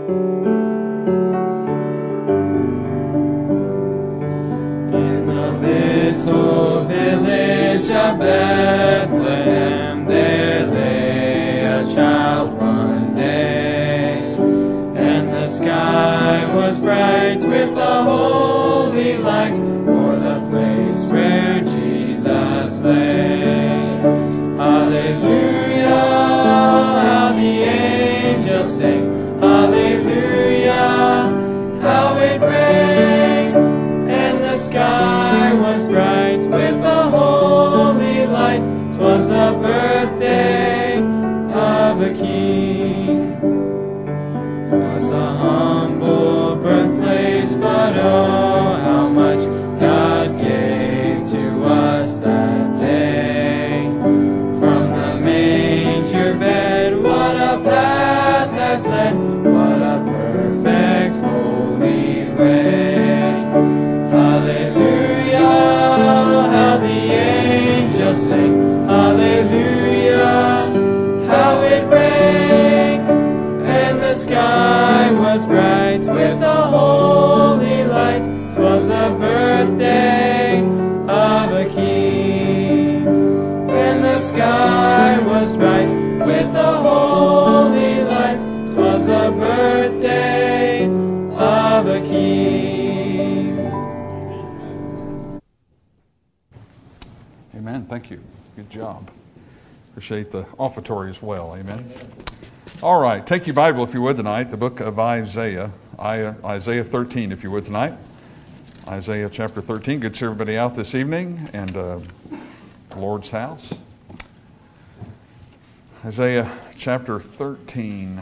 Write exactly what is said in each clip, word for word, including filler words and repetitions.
little village of Bethlehem, there lay a child one day, and the sky was bright with a holy light for the place where Jesus lay. Hallelujah, how the angels sing, hallelujah, how it rang, and the sky was bright with a holy light. 'Twas the birthday of a king. 'Twas a humble birthplace, but oh, how much God gave to us that day. From the manger bed, what a path has led, what a perfect holy way. Hallelujah, how the angels sing, hallelujah, how it rang, and the sky was bright with a holy light. 'Twas the birthday of a king, and the sky was bright with a holy light. 'Twas the birthday of a king. Amen. Thank you. Good job. Appreciate the offertory as well. Amen. All right. Take your Bible, if you would, tonight. The book of Isaiah. Isaiah thirteen, if you would, tonight. Isaiah chapter thirteen. Good to see everybody out this evening and uh, the Lord's house. Isaiah chapter thirteen.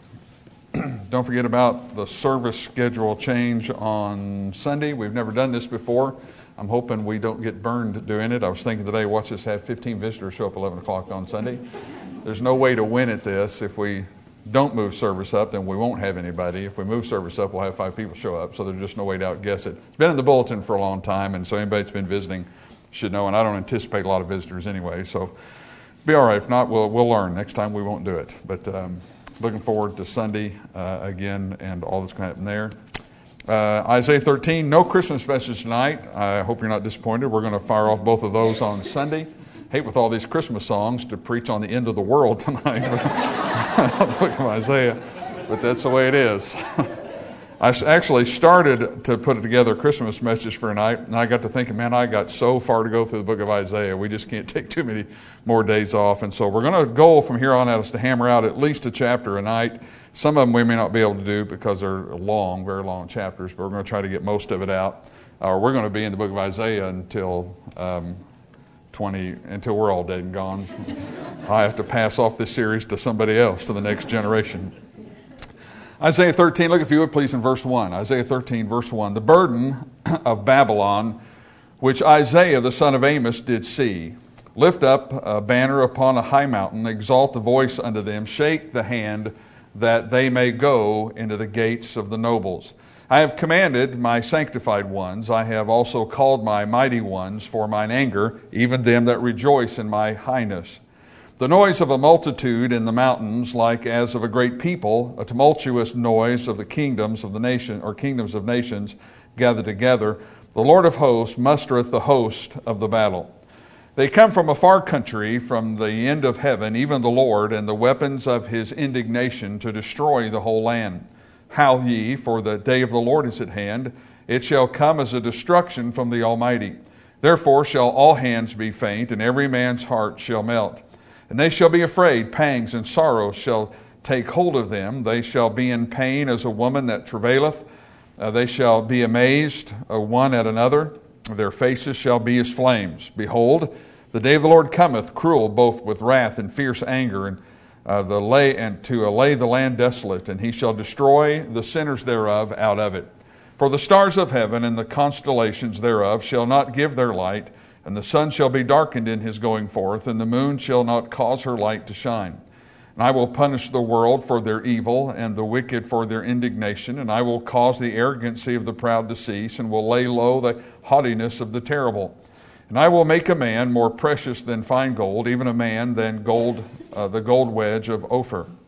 Don't forget about the service schedule change on Sunday. We've never done this before. I'm hoping we don't get burned doing it. I was thinking today, watch us have fifteen visitors show up eleven o'clock on Sunday. There's no way to win at this. If we don't move service up, then we won't have anybody. If we move service up, we'll have five people show up. So there's just no way to outguess it. It's been in the bulletin for a long time, and so anybody that's been visiting should know. And I don't anticipate a lot of visitors anyway, so be all right. If not, we'll we'll learn. Next time we won't do it. But um, looking forward to Sunday uh, again and all that's going to happen there. Uh, Isaiah thirteen, no Christmas message tonight. I hope you're not disappointed. We're going to fire off both of those on Sunday. Hate with all these Christmas songs to preach on the end of the world tonight. The book of Isaiah, but that's the way it is. I actually started to put together a Christmas message for tonight, and I got to thinking, man, I got so far to go through the book of Isaiah. We just can't take too many more days off, and so we're going to go from here on out is to hammer out at least a chapter a night. Some of them we may not be able to do because they're long, very long chapters, but we're going to try to get most of it out. Or uh, we're going to be in the book of Isaiah until um, twenty until we're all dead and gone. I have to pass off this series to somebody else, to the next generation. Isaiah thirteen, look if you would please in verse one. Isaiah thirteen, verse one. The burden of Babylon, which Isaiah the son of Amos did see. Lift up a banner upon a high mountain, exalt the voice unto them, shake the hand, that they may go into the gates of the nobles. I have commanded my sanctified ones, I have also called my mighty ones for mine anger, even them that rejoice in my highness. The noise of a multitude in the mountains, like as of a great people, a tumultuous noise of the kingdoms of the nation, or kingdoms of nations gathered together. The Lord of hosts mustereth the host of the battle. They come from a far country, from the end of heaven, even the Lord, and the weapons of his indignation to destroy the whole land. Howl ye, for the day of the Lord is at hand. It shall come as a destruction from the Almighty. Therefore shall all hands be faint, and every man's heart shall melt. And they shall be afraid, pangs and sorrows shall take hold of them. They shall be in pain as a woman that travaileth. Uh, they shall be amazed uh, one at another. Their faces shall be as flames. Behold, the day of the Lord cometh, cruel both with wrath and fierce anger, and uh, the lay and to allay the land desolate, and he shall destroy the sinners thereof out of it. For the stars of heaven and the constellations thereof shall not give their light, and the sun shall be darkened in his going forth, and the moon shall not cause her light to shine. And I will punish the world for their evil, and the wicked for their indignation, and I will cause the arrogancy of the proud to cease, and will lay low the haughtiness of the terrible. And I will make a man more precious than fine gold, even a man than gold, uh, the gold wedge of Ophir.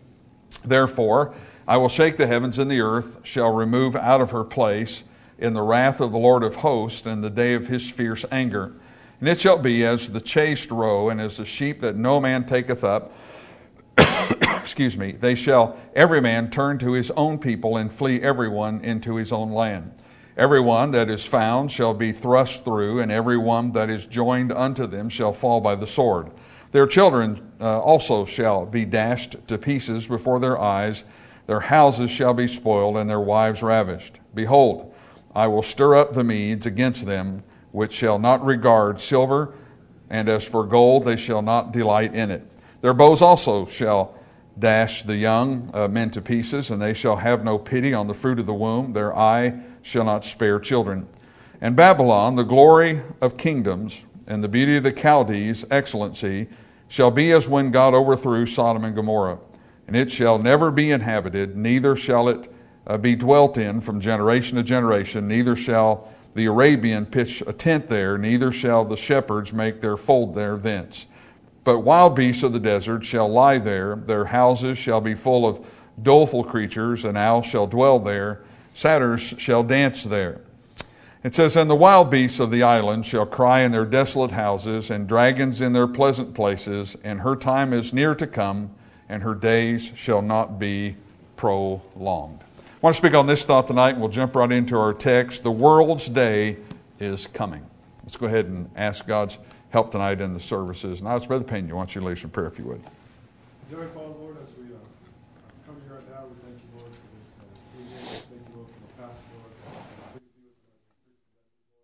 Therefore, I will shake the heavens, and the earth shall remove out of her place in the wrath of the Lord of hosts in the day of his fierce anger. And it shall be as the chased roe, and as the sheep that no man taketh up, excuse me, they shall every man turn to his own people, and flee every one into his own land. Every one that is found shall be thrust through, and every one that is joined unto them shall fall by the sword. Their children uh, also shall be dashed to pieces before their eyes. Their houses shall be spoiled, and their wives ravished. Behold, I will stir up the Medes against them, which shall not regard silver, and as for gold, they shall not delight in it. Their bows also shall dash the young uh, men to pieces, and they shall have no pity on the fruit of the womb. Their eye shall not spare children. And Babylon, the glory of kingdoms, and the beauty of the Chaldees' excellency, shall be as when God overthrew Sodom and Gomorrah. And it shall never be inhabited, neither shall it uh, be dwelt in from generation to generation, neither shall the Arabian pitch a tent there, neither shall the shepherds make their fold there thence. But wild beasts of the desert shall lie there, their houses shall be full of doleful creatures, and owls shall dwell there, satyrs shall dance there. It says, and the wild beasts of the island shall cry in their desolate houses, and dragons in their pleasant places, and her time is near to come, and her days shall not be prolonged. I want to speak on this thought tonight, and we'll jump right into our text. The world's day is coming. Let's go ahead and ask God's help tonight in the services. And now it's Brother Pena. I want you to lead some prayer if you would. Dear Father, Lord, as we uh, come here right now, we thank you, Lord, for this uh, free day. Thank you, Lord, for the pastor, Lord. Uh, please be with us as we preach the message, Lord.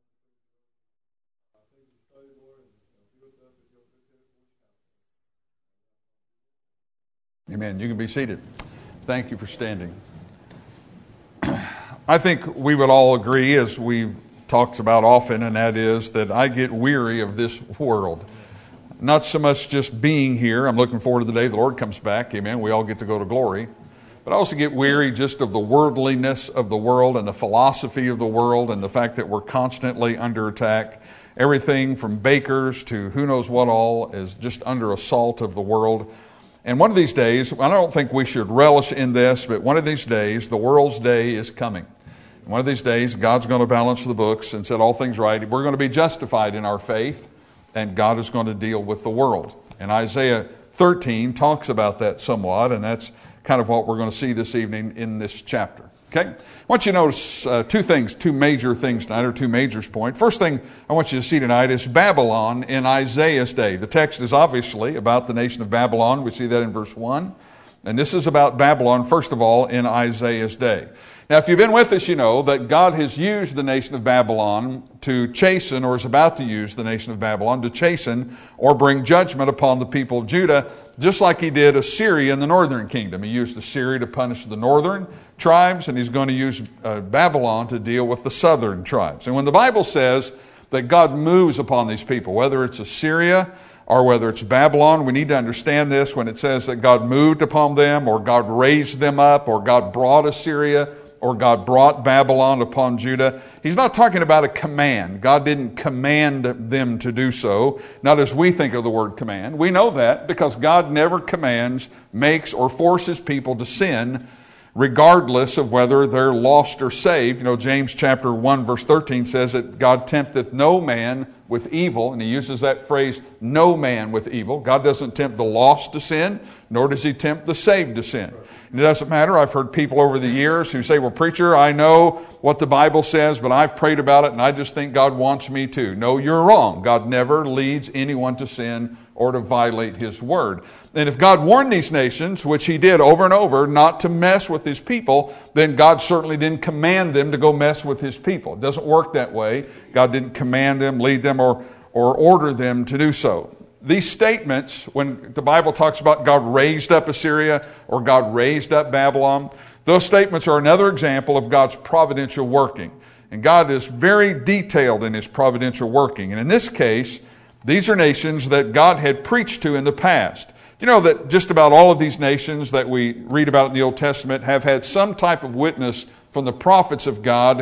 Uh, please study, Lord, and uh, be with us as you open the table. Amen. You can be seated. Thank you for standing. I think we would all agree, as we've talked about often, and that is that I get weary of this world. Not so much just being here. I'm looking forward to the day the Lord comes back. Amen. We all get to go to glory. But I also get weary just of the worldliness of the world and the philosophy of the world and the fact that we're constantly under attack. Everything from bakers to who knows what all is just under assault of the world. And one of these days, I don't think we should relish in this, but one of these days, the world's day is coming. One of these days, God's going to balance the books and set all things right. We're going to be justified in our faith, and God is going to deal with the world. And Isaiah thirteen talks about that somewhat, and that's kind of what we're going to see this evening in this chapter. Okay? I want you to notice uh, two things, two major things tonight, or two major points. First thing I want you to see tonight is Babylon in Isaiah's day. The text is obviously about the nation of Babylon. We see that in verse one. And this is about Babylon, first of all, in Isaiah's day. Now, if you've been with us, you know that God has used the nation of Babylon to chasten, or is about to use the nation of Babylon to chasten or bring judgment upon the people of Judah, just like he did Assyria in the northern kingdom. He used Assyria to punish the northern tribes, and he's going to use uh, Babylon to deal with the southern tribes. And when the Bible says that God moves upon these people, whether it's Assyria or whether it's Babylon, we need to understand this. When it says that God moved upon them, or God raised them up, or God brought Assyria, or God brought Babylon upon Judah, he's not talking about a command. God didn't command them to do so, not as we think of the word command. We know that because God never commands, makes, or forces people to sin, regardless of whether they're lost or saved. You know, James chapter one verse thirteen says that God tempteth no man with evil, and he uses that phrase, no man with evil. God doesn't tempt the lost to sin, nor does he tempt the saved to sin. And it doesn't matter. I've heard people over the years who say, well, preacher, I know what the Bible says, but I've prayed about it, and I just think God wants me to. No, you're wrong. God never leads anyone to sin or to violate his word. And if God warned these nations, which he did over and over, not to mess with his people, then God certainly didn't command them to go mess with his people. It doesn't work that way. God didn't command them, lead them, or, or order them to do so. These statements, when the Bible talks about God raised up Assyria or God raised up Babylon, those statements are another example of God's providential working. And God is very detailed in his providential working. And in this case, these are nations that God had preached to in the past. You know that just about all of these nations that we read about in the Old Testament have had some type of witness from the prophets of God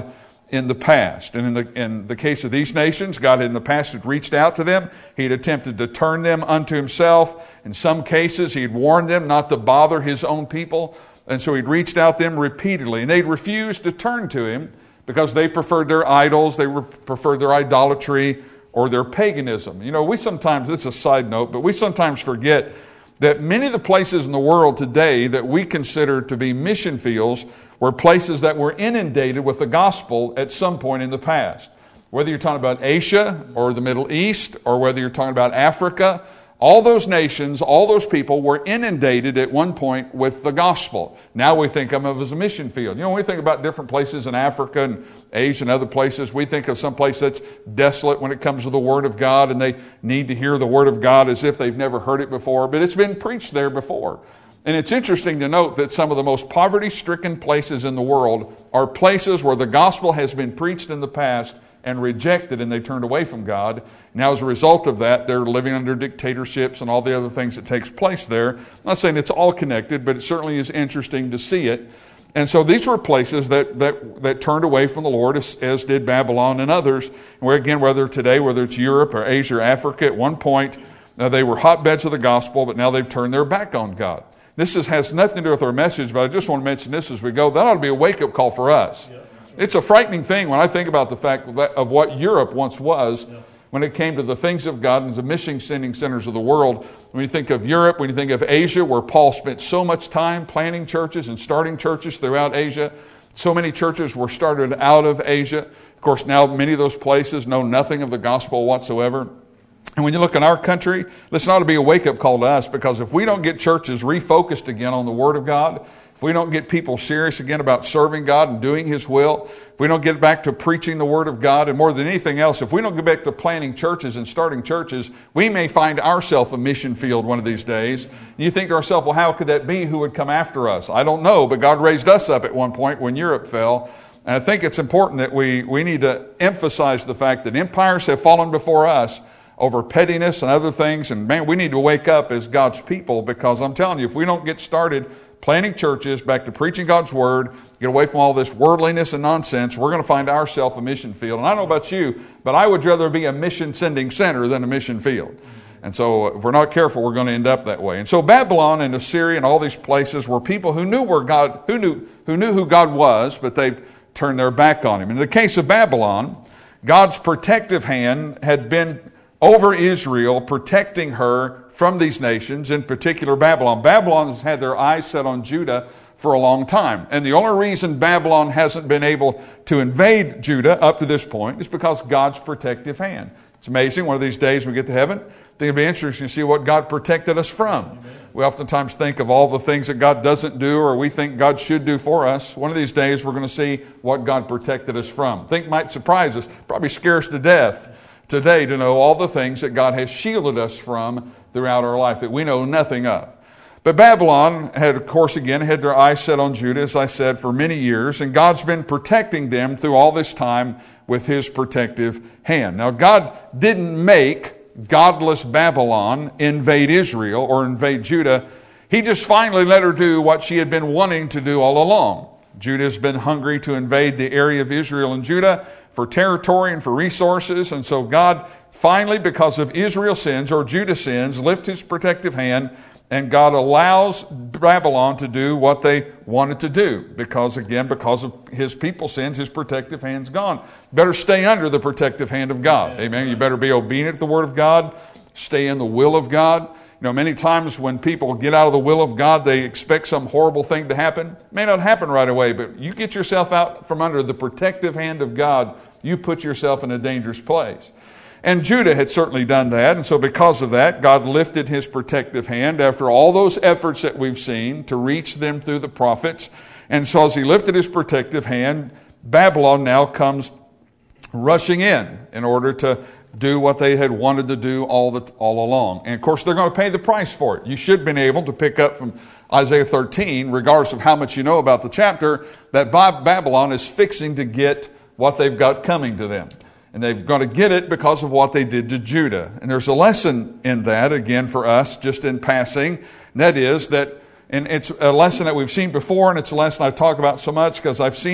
in the past. And in the, in the case of these nations, God in the past had reached out to them. He had attempted to turn them unto himself. In some cases, he had warned them not to bother his own people. And so he'd reached out to them repeatedly. And they'd refused to turn to him because they preferred their idols, they preferred their idolatry, or their paganism. You know, we sometimes, this is a side note, but we sometimes forget that many of the places in the world today that we consider to be mission fields were places that were inundated with the gospel at some point in the past. Whether you're talking about Asia or the Middle East, or whether you're talking about Africa, all those nations, all those people were inundated at one point with the gospel. Now we think of them as a mission field. You know, when we think about different places in Africa and Asia and other places, we think of some place that's desolate when it comes to the Word of God, and they need to hear the Word of God as if they've never heard it before, but it's been preached there before. And it's interesting to note that some of the most poverty-stricken places in the world are places where the gospel has been preached in the past and rejected, and they turned away from God. Now, as a result of that, they're living under dictatorships and all the other things that takes place there. I'm not saying it's all connected, but it certainly is interesting to see it. And so these were places that that, that turned away from the Lord, as, as did Babylon and others. Where again, whether today, whether it's Europe or Asia or Africa, at one point uh, they were hotbeds of the gospel, but now they've turned their back on God. This is, has nothing to do with our message, but I just want to mention this as we go. That ought to be a wake-up call for us. Yeah. It's a frightening thing when I think about the fact of what Europe once was, yeah, when it came to the things of God and the mission sending centers of the world. When you think of Europe, when you think of Asia, where Paul spent so much time planting churches and starting churches throughout Asia, so many churches were started out of Asia. Of course, now many of those places know nothing of the gospel whatsoever. And when you look in our country, listen, ought to be a wake-up call to us, because if we don't get churches refocused again on the Word of God, if we don't get people serious again about serving God and doing His will, if we don't get back to preaching the Word of God, and more than anything else, if we don't get back to planting churches and starting churches, we may find ourselves a mission field one of these days. And you think to ourselves, well, how could that be? Who would come after us? I don't know, but God raised us up at one point when Europe fell. And I think it's important that we, we need to emphasize the fact that empires have fallen before us over pettiness and other things. And man, we need to wake up as God's people, because I'm telling you, if we don't get started planting churches, back to preaching God's Word, get away from all this worldliness and nonsense, we're going to find ourselves a mission field. And I don't know about you, but I would rather be a mission sending center than a mission field. And so if we're not careful, we're going to end up that way. And so Babylon and Assyria and all these places were people who knew where God, who knew, who knew who God was, but they turned their back on Him. In the case of Babylon, God's protective hand had been over Israel, protecting her from these nations, in particular Babylon. Babylon has had their eyes set on Judah for a long time. And the only reason Babylon hasn't been able to invade Judah up to this point is because God's protective hand. It's amazing. One of these days we get to heaven, I think it'll be interesting to see what God protected us from. Amen. We oftentimes think of all the things that God doesn't do, or we think God should do for us. One of these days we're going to see what God protected us from. I think might surprise us, probably scare us to death today to know all the things that God has shielded us from throughout our life that we know nothing of. But Babylon had, of course, again, had their eyes set on Judah, as I said, for many years, and God's been protecting them through all this time with His protective hand. Now, God didn't make godless Babylon invade Israel or invade Judah. He just finally let her do what she had been wanting to do all along. Judah has been hungry to invade the area of Israel and Judah for territory and for resources. And so God finally, because of Israel's sins or Judah's sins, lifts His protective hand, and God allows Babylon to do what they wanted to do. Because again, because of His people's sins, His protective hand's gone. Better stay under the protective hand of God. Amen. Amen. You better be obedient to the Word of God. Stay in the will of God. You know, many times when people get out of the will of God, they expect some horrible thing to happen. It may not happen right away, but you get yourself out from under the protective hand of God, you put yourself in a dangerous place. And Judah had certainly done that, and so because of that, God lifted His protective hand after all those efforts that we've seen to reach them through the prophets. And so as He lifted His protective hand, Babylon now comes rushing in in order to do what they had wanted to do all the, all along. And of course, they're going to pay the price for it. You should have been able to pick up from Isaiah thirteen, regardless of how much you know about the chapter, that Babylon is fixing to get what they've got coming to them. And they're going to get it because of what they did to Judah. And there's a lesson in that, again, for us, just in passing. And that is that, and it's a lesson that we've seen before, and it's a lesson I've talked about so much because I've seen it,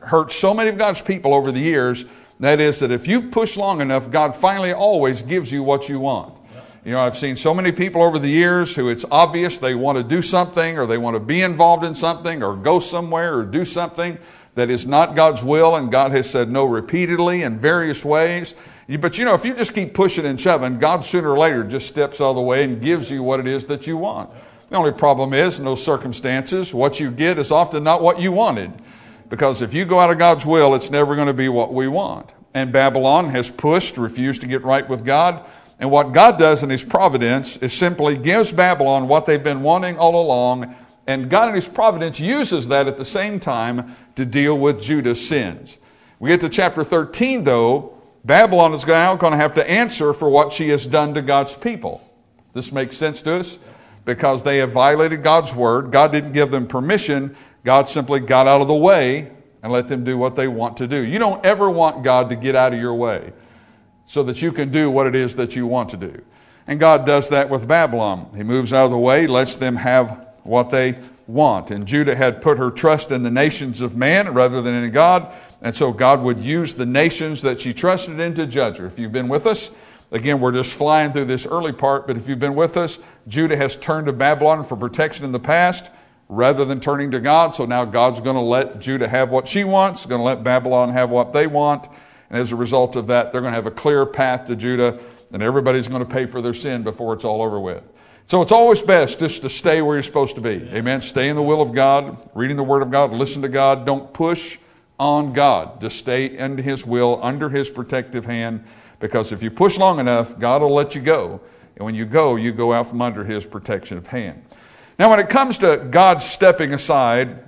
hurt so many of God's people over the years. That is that if you push long enough, God finally always gives you what you want. You know, I've seen so many people over the years who it's obvious they want to do something or they want to be involved in something or go somewhere or do something that is not God's will, and God has said no repeatedly in various ways. But you know, if you just keep pushing and shoving, God sooner or later just steps out of the way and gives you what it is that you want. The only problem is, in those circumstances, what you get is often not what you wanted. Because if you go out of God's will, it's never going to be what we want. And Babylon has pushed, refused to get right with God. And what God does in His providence is simply gives Babylon what they've been wanting all along. And God in His providence uses that at the same time to deal with Judah's sins. We get to chapter thirteen, though. Babylon is now going to have to answer for what she has done to God's people. This makes sense to us? Because they have violated God's word. God didn't give them permission. God simply got out of the way and let them do what they want to do. You don't ever want God to get out of your way so that you can do what it is that you want to do. And God does that with Babylon. He moves out of the way, lets them have what they want. And Judah had put her trust in the nations of man rather than in God. And so God would use the nations that she trusted in to judge her. If you've been with us, again, we're just flying through this early part, but if you've been with us, Judah has turned to Babylon for protection in the past rather than turning to God. So now God's going to let Judah have what she wants, going to let Babylon have what they want. And as a result of that, they're going to have a clear path to Judah, and everybody's going to pay for their sin before it's all over with. So it's always best just to stay where you're supposed to be. Amen. Stay in the will of God, reading the Word of God, listen to God. Don't push on God. Just stay in His will, under His protective hand, because if you push long enough, God will let you go. And when you go, you go out from under His protection of hand. Now, when it comes to God stepping aside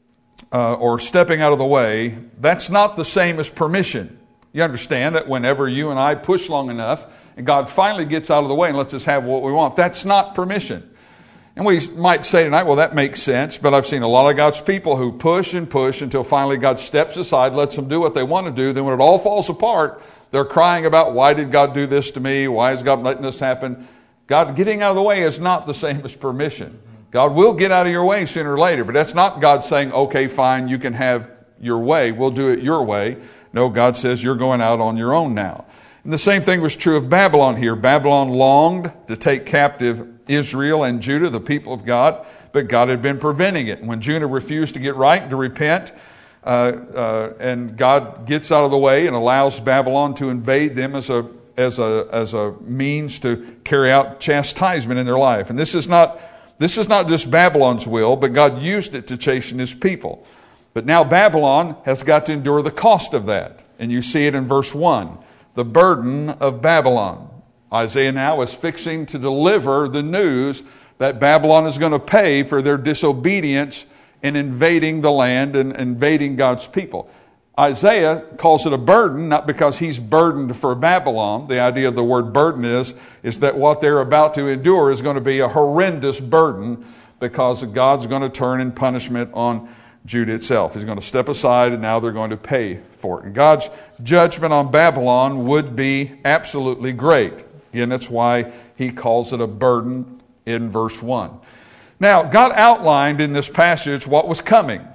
uh, or stepping out of the way, that's not the same as permission. You understand that whenever you and I push long enough and God finally gets out of the way and lets us have what we want, that's not permission. And we might say tonight, well, that makes sense, but I've seen a lot of God's people who push and push until finally God steps aside, lets them do what they want to do. Then when it all falls apart, they're crying about, why did God do this to me? Why is God letting this happen? God getting out of the way is not the same as permission. God will get out of your way sooner or later, but that's not God saying, okay, fine, you can have your way. We'll do it your way. No, God says you're going out on your own now. And the same thing was true of Babylon here. Babylon longed to take captive Israel and Judah, the people of God, but God had been preventing it. When Judah refused to get right and to repent, uh, uh, and God gets out of the way and allows Babylon to invade them as a as a as a means to carry out chastisement in their life. And this is not this is not just Babylon's will, but God used it to chasten His people. But now Babylon has got to endure the cost of that. And you see it in verse one. The burden of Babylon. Isaiah now is fixing to deliver the news that Babylon is going to pay for their disobedience in invading the land and invading God's people. Isaiah calls it a burden, not because he's burdened for Babylon. The idea of the word burden is, is that what they're about to endure is going to be a horrendous burden because God's going to turn in punishment on Judah itself. He's going to step aside and now they're going to pay for it. And God's judgment on Babylon would be absolutely great. Again, that's why he calls it a burden in verse one. Now, God outlined in this passage what was coming.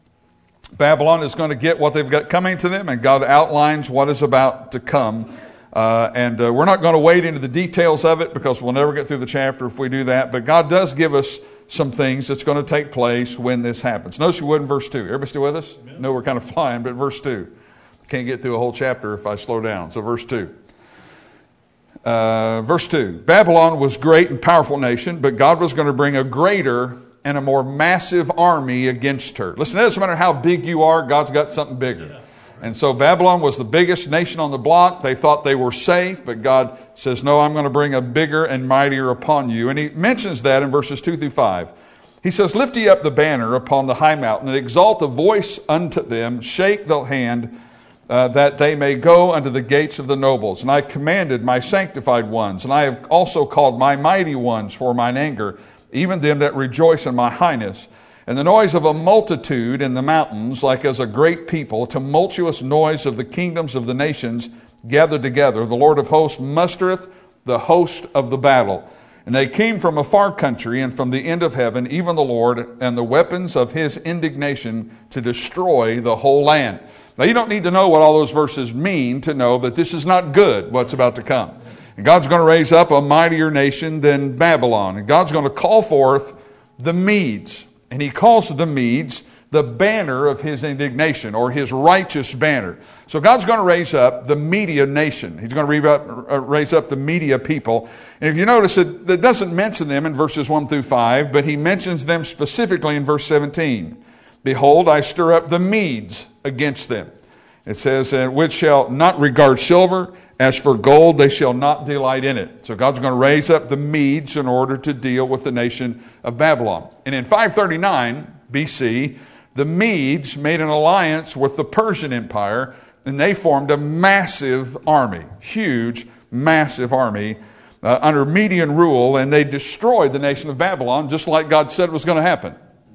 Babylon is going to get what they've got coming to them, and God outlines what is about to come. Uh, and uh, we're not going to wade into the details of it because we'll never get through the chapter if we do that. But God does give us some things that's going to take place when this happens. Notice you would in verse two. Everybody still with us? Amen. No, we're kind of flying, but verse two. Can't get through a whole chapter if I slow down. So verse two. Uh, verse two. Babylon was great and powerful nation, but God was going to bring a greater and a more massive army against her. Listen, it doesn't matter how big you are, God's got something bigger. Yeah. And so Babylon was the biggest nation on the block. They thought they were safe, but God says, no, I'm going to bring a bigger and mightier upon you. And he mentions that in verses two through five. He says, lift ye up the banner upon the high mountain, and exalt a voice unto them, shake the hand, uh, that they may go unto the gates of the nobles. And I commanded my sanctified ones, and I have also called my mighty ones for mine anger, even them that rejoice in my highness. And the noise of a multitude in the mountains, like as a great people, tumultuous noise of the kingdoms of the nations gathered together. The Lord of hosts mustereth the host of the battle. And they came from a far country and from the end of heaven, even the Lord, and the weapons of his indignation to destroy the whole land. Now, you don't need to know what all those verses mean to know that this is not good, what's about to come. And God's going to raise up a mightier nation than Babylon. And God's going to call forth the Medes. And he calls the Medes the banner of his indignation, or his righteous banner. So God's going to raise up the Media nation. He's going to raise up the Media people. And if you notice, it, it doesn't mention them in verses one through five, but he mentions them specifically in verse seventeen. Behold, I stir up the Medes against them. It says, which shall not regard silver, as for gold they shall not delight in it. So God's going to raise up the Medes in order to deal with the nation of Babylon. And in five thirty-nine B C, the Medes made an alliance with the Persian Empire, and they formed a massive army, huge, massive army uh, under Median rule, and they destroyed the nation of Babylon just like God said was going to happen.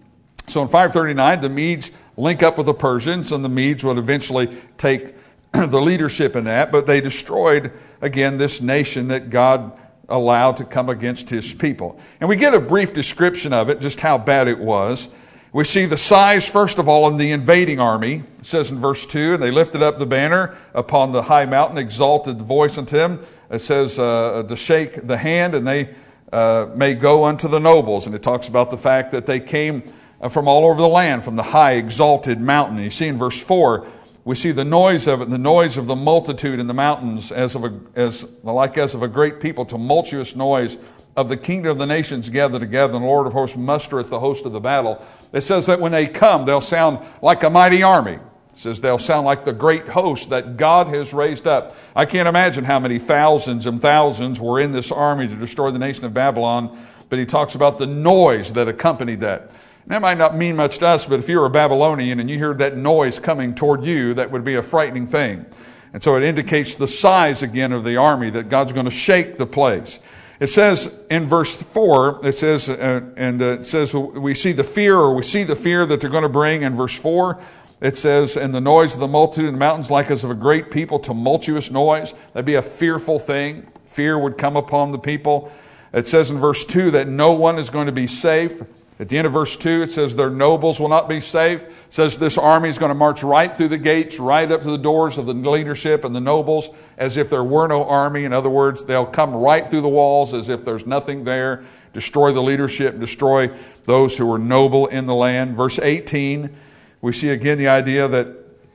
So in five thirty-nine, the Medes link up with the Persians, and the Medes would eventually take the leadership in that, but they destroyed, again, this nation that God allowed to come against his people. And we get a brief description of it, just how bad it was. We see the size, first of all, in the invading army. It says in verse two, and they lifted up the banner upon the high mountain, exalted the voice unto him. It says uh, to shake the hand, and they uh, may go unto the nobles. And it talks about the fact that they came from all over the land, from the high exalted mountain. You see in verse four, we see the noise of it, the noise of the multitude in the mountains, as of a, as like as of a great people, tumultuous noise of the kingdom of the nations gathered together, and the Lord of hosts mustereth the host of the battle. It says that when they come, they'll sound like a mighty army. It says they'll sound like the great host that God has raised up. I can't imagine how many thousands and thousands were in this army to destroy the nation of Babylon, but he talks about the noise that accompanied that. And that might not mean much to us, but if you're a Babylonian and you heard that noise coming toward you, that would be a frightening thing. And so it indicates the size again of the army, that God's going to shake the place. It says in verse four, it says, uh, and uh, it says we see the fear, or we see the fear that they're going to bring. In verse four, it says, and the noise of the multitude in the mountains like as of a great people, tumultuous noise. That'd be a fearful thing. Fear would come upon the people. It says in verse two that no one is going to be safe. At the end of verse two, it says their nobles will not be safe. It says this army is going to march right through the gates, right up to the doors of the leadership and the nobles, as if there were no army. In other words, they'll come right through the walls as if there's nothing there, destroy the leadership, destroy those who were noble in the land. Verse eighteen, we see again the idea that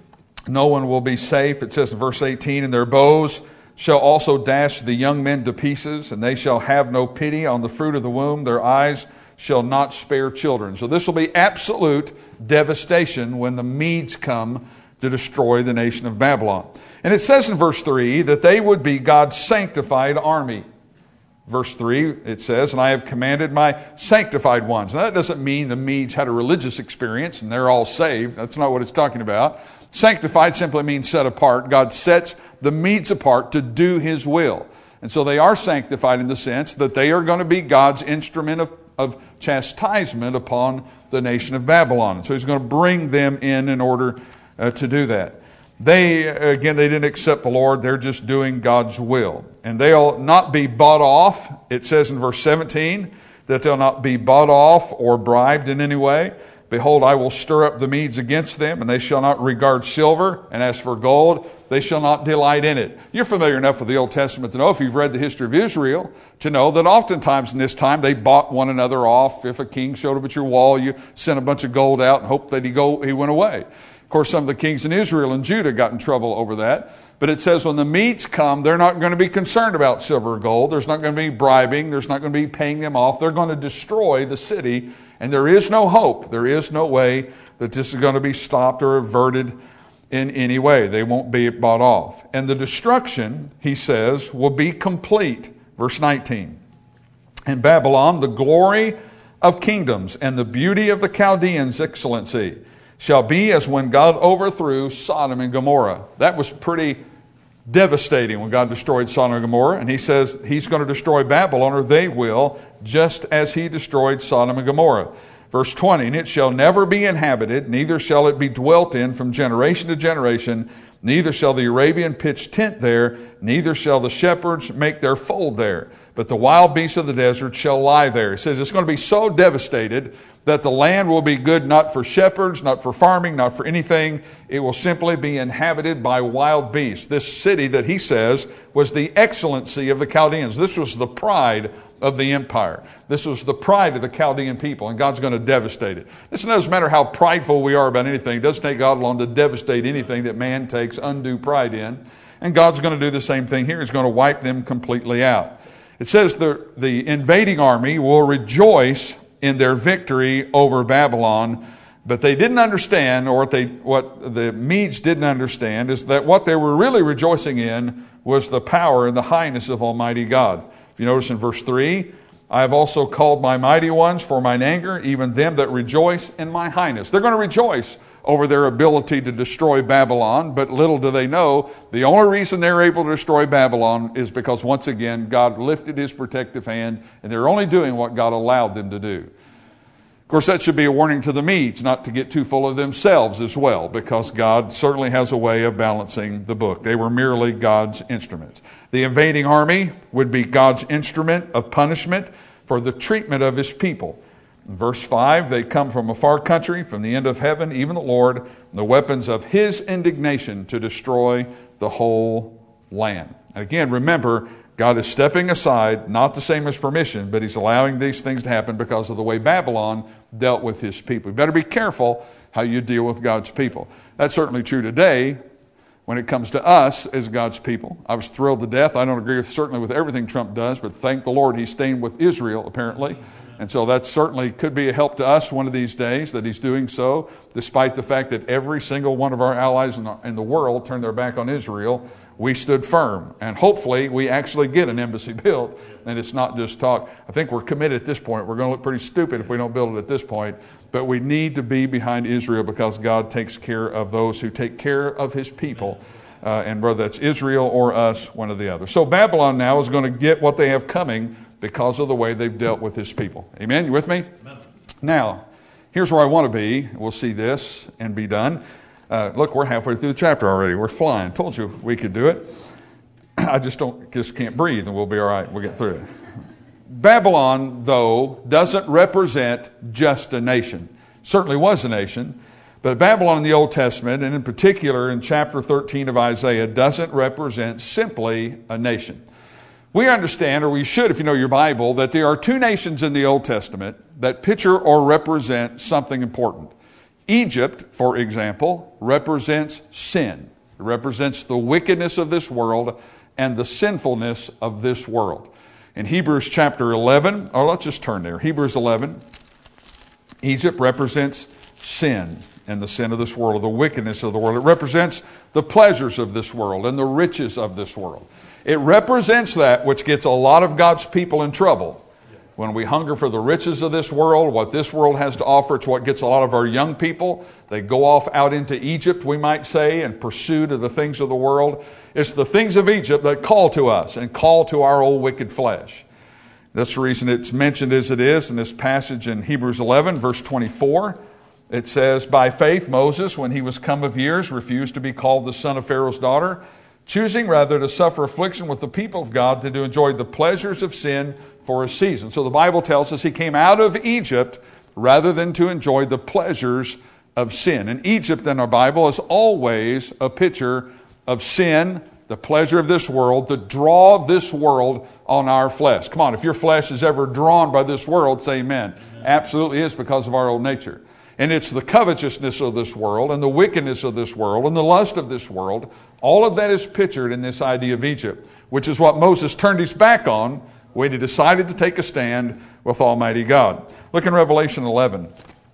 no one will be safe. It says in verse eighteen, and their bows shall also dash the young men to pieces, and they shall have no pity on the fruit of the womb. Their eyes shall not spare children. So this will be absolute devastation when the Medes come to destroy the nation of Babylon. And it says in verse three that they would be God's sanctified army. Verse three, it says, and I have commanded my sanctified ones. Now that doesn't mean the Medes had a religious experience and they're all saved. That's not what it's talking about. Sanctified simply means set apart. God sets the Medes apart to do his will. And so they are sanctified in the sense that they are going to be God's instrument of of chastisement upon the nation of Babylon. And so he's going to bring them in in order uh, to do that. They, again, they didn't accept the Lord. They're just doing God's will. And they'll not be bought off. It says in verse seventeen that they'll not be bought off or bribed in any way. Behold, I will stir up the Medes against them, and they shall not regard silver. And as for gold, they shall not delight in it. You're familiar enough with the Old Testament to know, if you've read the history of Israel, to know that oftentimes in this time they bought one another off. If a king showed up at your wall, you sent a bunch of gold out and hoped that he go he went away. Of course, some of the kings in Israel and Judah got in trouble over that. But it says when the Medes come, they're not going to be concerned about silver or gold. There's not going to be bribing. There's not going to be paying them off. They're going to destroy the city. And there is no hope. There is no way that this is going to be stopped or averted in any way. They won't be bought off. And the destruction, he says, will be complete. Verse nineteen. In Babylon, the glory of kingdoms and the beauty of the Chaldeans' excellency shall be as when God overthrew Sodom and Gomorrah. That was pretty devastating when God destroyed Sodom and Gomorrah. And he says he's going to destroy Babylon, or they will, just as he destroyed Sodom and Gomorrah. Verse twenty, and it shall never be inhabited, neither shall it be dwelt in from generation to generation. Neither shall the Arabian pitch tent there, neither shall the shepherds make their fold there. But the wild beasts of the desert shall lie there. It says it's going to be so devastated that the land will be good not for shepherds, not for farming, not for anything. It will simply be inhabited by wild beasts. This city that he says was the excellency of the Chaldeans. This was the pride of the empire. This was the pride of the Chaldean people, and God's going to devastate it. Listen, it doesn't matter how prideful we are about anything. It doesn't take God long to devastate anything that man takes undue pride in. And God's going to do the same thing here. He's going to wipe them completely out. It says the, the invading army will rejoice in their victory over Babylon, but they didn't understand, or what, they, what the Medes didn't understand, is that what they were really rejoicing in was the power and the highness of Almighty God. If you notice in verse three, I have also called my mighty ones for mine anger, even them that rejoice in my highness. They're going to rejoice over their ability to destroy Babylon, but little do they know, the only reason they're able to destroy Babylon is because, once again, God lifted his protective hand, and they're only doing what God allowed them to do. Of course, that should be a warning to the Medes not to get too full of themselves as well, because God certainly has a way of balancing the book. They were merely God's instruments. The invading army would be God's instrument of punishment for the treatment of his people. In verse five, they come from a far country, from the end of heaven, even the Lord, the weapons of his indignation to destroy the whole land. And again, remember, God is stepping aside, not the same as permission, but he's allowing these things to happen because of the way Babylon dealt with his people. You better be careful how you deal with God's people. That's certainly true today when it comes to us as God's people. I was thrilled to death. I don't agree with, certainly with everything Trump does, but thank the Lord he's staying with Israel, apparently. And so that certainly could be a help to us one of these days that he's doing so, despite the fact that every single one of our allies in the, in the world turned their back on Israel. We stood firm, and hopefully we actually get an embassy built, and it's not just talk. I think we're committed at this point. We're going to look pretty stupid if we don't build it at this point, but we need to be behind Israel because God takes care of those who take care of his people, uh, and whether that's Israel or us, one or the other. So Babylon now is going to get what they have coming because of the way they've dealt with his people. Amen? You with me? Amen. Now, here's where I want to be. We'll see this and be done. Uh, look, we're halfway through the chapter already. We're flying. Told you we could do it. I just don't, just can't breathe, and we'll be all right. We'll get through it. Babylon, though, doesn't represent just a nation. Certainly was a nation, but Babylon in the Old Testament, and in particular in chapter thirteen of Isaiah, doesn't represent simply a nation. We understand, or we should if you know your Bible, that there are two nations in the Old Testament that picture or represent something important. Egypt, for example, represents sin. It represents the wickedness of this world and the sinfulness of this world. In Hebrews chapter eleven, or let's just turn there, Hebrews eleven, Egypt represents sin and the sin of this world, the wickedness of the world. It represents the pleasures of this world and the riches of this world. It represents that which gets a lot of God's people in trouble. When we hunger for the riches of this world, what this world has to offer, it's what gets a lot of our young people. They go off out into Egypt, we might say, in pursuit of the things of the world. It's the things of Egypt that call to us and call to our old wicked flesh. That's the reason it's mentioned as it is in this passage in Hebrews eleven, verse twenty-four. It says, by faith Moses, when he was come of years, refused to be called the son of Pharaoh's daughter, choosing rather to suffer affliction with the people of God than to enjoy the pleasures of sin for a season. So the Bible tells us he came out of Egypt rather than to enjoy the pleasures of sin. And Egypt in our Bible is always a picture of sin, the pleasure of this world, the draw of this world on our flesh. Come on, if your flesh is ever drawn by this world, say amen. Amen. Absolutely is, because of our old nature. And it's the covetousness of this world and the wickedness of this world and the lust of this world. All of that is pictured in this idea of Egypt, which is what Moses turned his back on when he decided to take a stand with Almighty God. Look in Revelation eleven.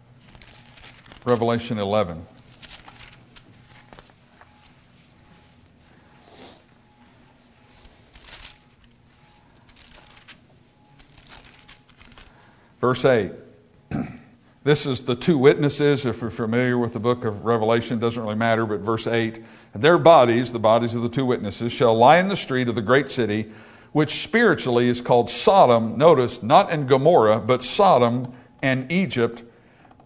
Revelation eleven. Verse eight. This is the two witnesses. If you're familiar with the book of Revelation, it doesn't really matter, but verse eight. And their bodies, the bodies of the two witnesses, shall lie in the street of the great city, which spiritually is called Sodom. Notice, not in Gomorrah, but Sodom and Egypt,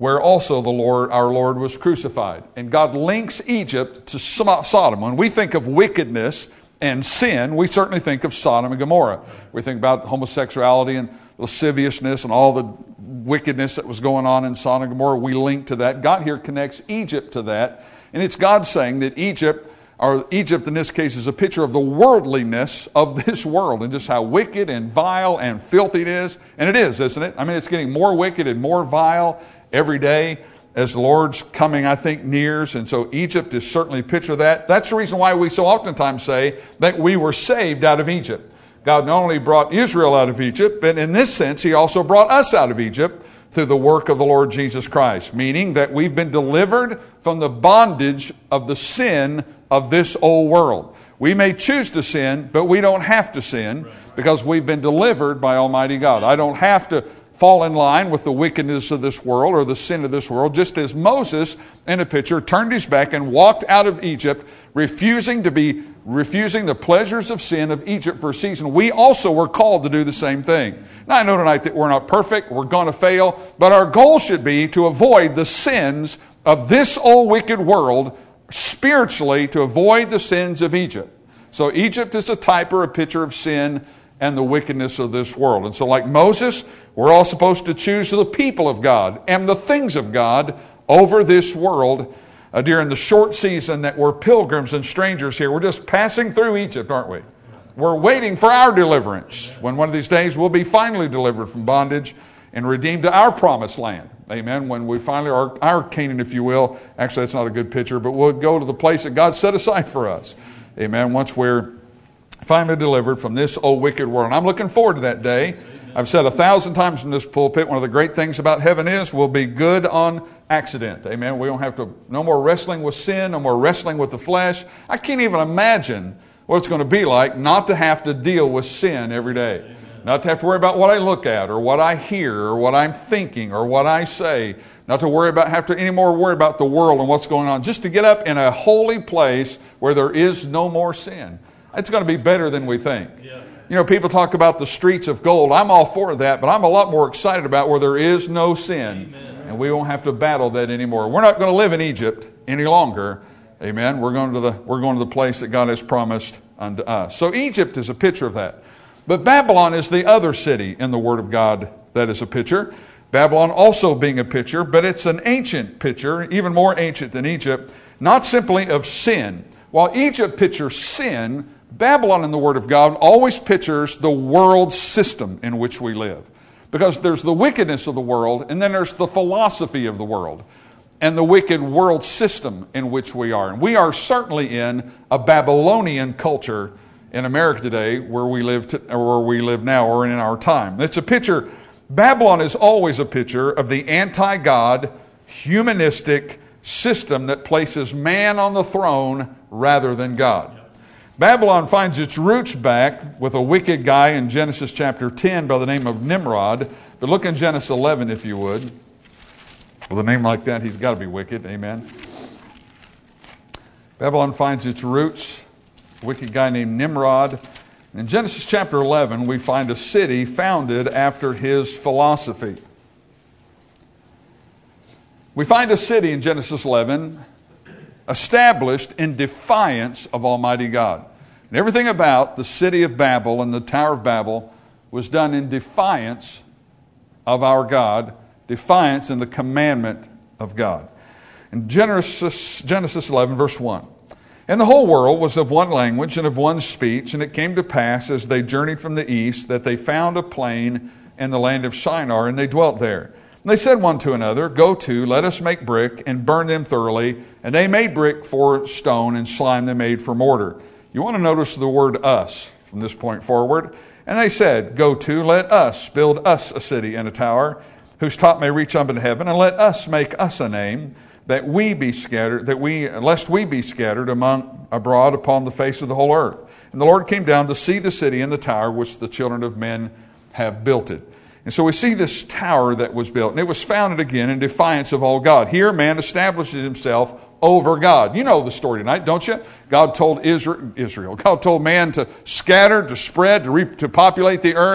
where also the Lord, our Lord, was crucified. And God links Egypt to Sodom. When we think of wickedness and sin, we certainly think of Sodom and Gomorrah. We think about homosexuality and lasciviousness and all the wickedness that was going on in Sodom and Gomorrah. We link to that. God here connects Egypt to that. And it's God saying that Egypt, or Egypt in this case, is a picture of the worldliness of this world and just how wicked and vile and filthy it is. And it is, isn't it? I mean, it's getting more wicked and more vile every day as the Lord's coming, I think, nears. And so Egypt is certainly a picture of that. That's the reason why we so oftentimes say that we were saved out of Egypt. God not only brought Israel out of Egypt, but in this sense, He also brought us out of Egypt through the work of the Lord Jesus Christ, meaning that we've been delivered from the bondage of the sin of this old world. We may choose to sin, but we don't have to sin because we've been delivered by Almighty God. I don't have to fall in line with the wickedness of this world or the sin of this world, just as Moses, in a picture, turned his back and walked out of Egypt, refusing to be refusing the pleasures of sin of Egypt for a season. We also were called to do the same thing. Now, I know tonight that we're not perfect, we're going to fail, but our goal should be to avoid the sins of this old wicked world spiritually, to avoid the sins of Egypt. So Egypt is a type or a picture of sin and the wickedness of this world. And so like Moses, we're all supposed to choose the people of God and the things of God over this world uh, during the short season that we're pilgrims and strangers here. We're just passing through Egypt, aren't we? We're waiting for our deliverance, when one of these days we'll be finally delivered from bondage and redeemed to our promised land. Amen. When we finally are our Canaan, if you will. Actually, that's not a good picture, but we'll go to the place that God set aside for us. Amen. Once we're finally delivered from this old wicked world. And I'm looking forward to that day. I've said a thousand times from this pulpit, one of the great things about heaven is we'll be good on accident. Amen. We don't have to, no more wrestling with sin, no more wrestling with the flesh. I can't even imagine what it's going to be like not to have to deal with sin every day. Not to have to worry about what I look at or what I hear or what I'm thinking or what I say. Not to worry about, have to anymore worry about the world and what's going on. Just to get up in a holy place where there is no more sin. It's going to be better than we think. Yeah. You know, people talk about the streets of gold. I'm all for that, but I'm a lot more excited about where there is no sin. Amen. And we won't have to battle that anymore. We're not going to live in Egypt any longer. Amen. We're going to the, we're going to the place that God has promised unto us. So Egypt is a picture of that. But Babylon is the other city in the Word of God that is a picture. Babylon also being a picture, but it's an ancient picture, even more ancient than Egypt, not simply of sin. While Egypt pictures sin, Babylon in the Word of God always pictures the world system in which we live. Because there's the wickedness of the world, and then there's the philosophy of the world, and the wicked world system in which we are. And we are certainly in a Babylonian culture in America today, where we live, to, or where we live now, or in our time. It's a picture. Babylon is always a picture of the anti-God, humanistic system that places man on the throne rather than God. Babylon finds its roots back with a wicked guy in Genesis chapter ten by the name of Nimrod. But look in Genesis eleven, if you would. With a name like that, he's got to be wicked. Amen. Babylon finds its roots. A wicked guy named Nimrod. In Genesis chapter eleven, we find a city founded after his philosophy. We find a city in Genesis eleven established in defiance of Almighty God. And everything about the city of Babel and the Tower of Babel was done in defiance of our God, defiance in the commandment of God. In Genesis, Genesis eleven, verse one. And the whole world was of one language and of one speech, and it came to pass as they journeyed from the east that they found a plain in the land of Shinar, and they dwelt there. And they said one to another, Go to, let us make brick and burn them thoroughly. And they made brick for stone, and slime they made for mortar. You want to notice the word us from this point forward. And they said, Go to, let us build us a city and a tower, whose top may reach up into heaven, and let us make us a name, that we be scattered, that we, lest we be scattered among abroad upon the face of the whole earth. And the Lord came down to see the city and the tower which the children of men have built it. And so we see this tower that was built, and it was founded again in defiance of all God. Here man establishes himself over God. You know the story tonight, don't you? God told Israel, Israel God told man to scatter, to spread, to, re, to populate the earth.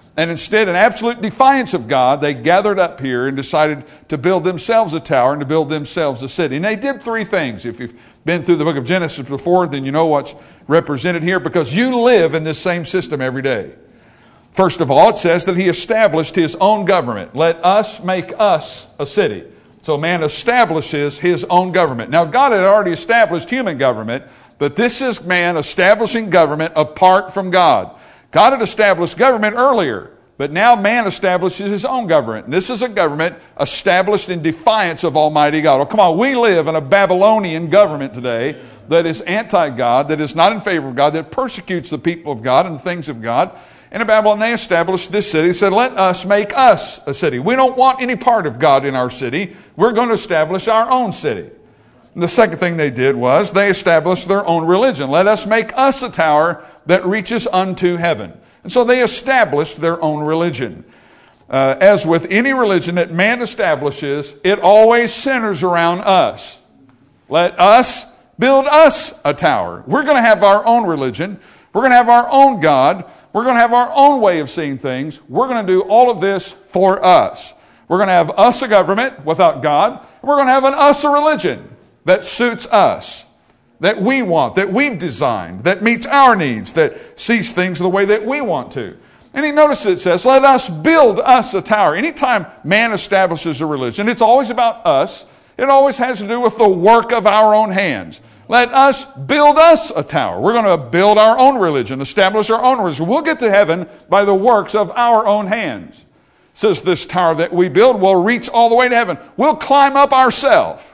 And instead, in absolute defiance of God, they gathered up here and decided to build themselves a tower and to build themselves a city. And they did three things. If you've been through the book of Genesis before, then you know what's represented here, because you live in this same system every day. First of all, it says that he established his own government. Let us make us a city. So man establishes his own government. Now, God had already established human government, but this is man establishing government apart from God. God had established government earlier, but now man establishes his own government. And this is a government established in defiance of Almighty God. Oh, come on, we live in a Babylonian government today that is anti-God, that is not in favor of God, that persecutes the people of God and the things of God. And in Babylon, they established this city, said, let us make us a city. We don't want any part of God in our city. We're going to establish our own city. And the second thing they did was they established their own religion. Let us make us a tower that reaches unto heaven. And so they established their own religion. Uh, as with any religion that man establishes, it always centers around us. Let us build us a tower. We're going to have our own religion. We're going to have our own God. We're going to have our own way of seeing things. We're going to do all of this for us. We're going to have us a government without God. We're going to have an us a religion that suits us, that we want, that we've designed, that meets our needs, that sees things the way that we want to. And he notices it says, let us build us a tower. Anytime man establishes a religion, it's always about us. It always has to do with the work of our own hands. Let us build us a tower. We're going to build our own religion, establish our own religion. We'll get to heaven by the works of our own hands. It says this tower that we build will reach all the way to heaven. We'll climb up ourselves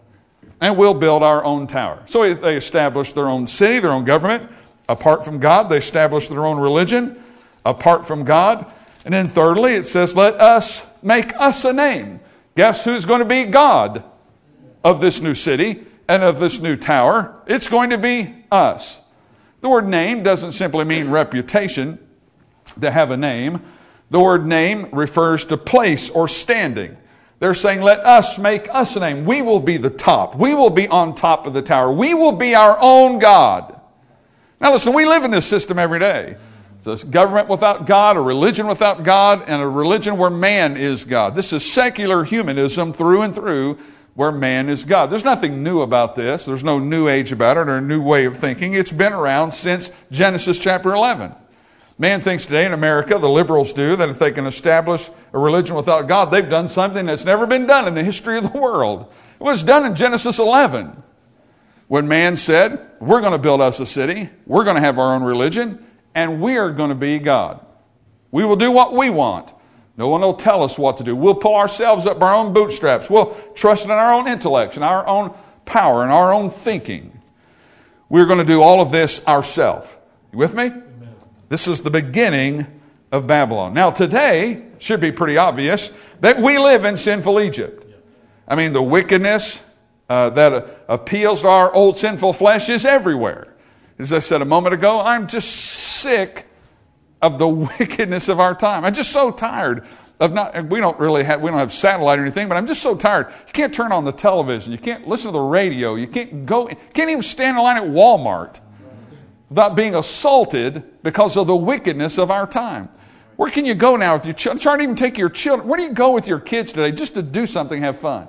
and we'll build our own tower. So they established their own city, their own government, apart from God. They established their own religion, apart from God. And then thirdly, it says, let us make us a name. Guess who's going to be God of this new city and of this new tower? It's going to be us. The word name doesn't simply mean reputation, to have a name. The word name refers to place or standing. They're saying, let us make us a name. We will be the top. We will be on top of the tower. We will be our own God. Now listen, we live in this system every day. It's a government without God, a religion without God, and a religion where man is God. This is secular humanism through and through, where man is God. There's nothing new about this. There's no new age about it or a new way of thinking. It's been around since Genesis chapter eleven. Man thinks today in America, the liberals do, that if they can establish a religion without God, they've done something that's never been done in the history of the world. It was done in Genesis eleven. When man said, we're going to build us a city, we're going to have our own religion, and we are going to be God. We will do what we want. No one will tell us what to do. We'll pull ourselves up by our own bootstraps. We'll trust in our own intellect and our own power and our own thinking. We're going to do all of this ourselves. You with me? Amen. This is the beginning of Babylon. Now today, should be pretty obvious, that we live in sinful Egypt. I mean, the wickedness uh, that uh, appeals to our old sinful flesh is everywhere. As I said a moment ago, I'm just sick of the wickedness of our time. I'm just so tired of not, we don't really have, we don't have satellite or anything, but I'm just so tired. You can't turn on the television. You can't listen to the radio. You can't go, you can't even stand in line at Walmart without being assaulted because of the wickedness of our time. Where can you go now with your children? Try to even take your children. Where do you go with your kids today just to do something, have fun?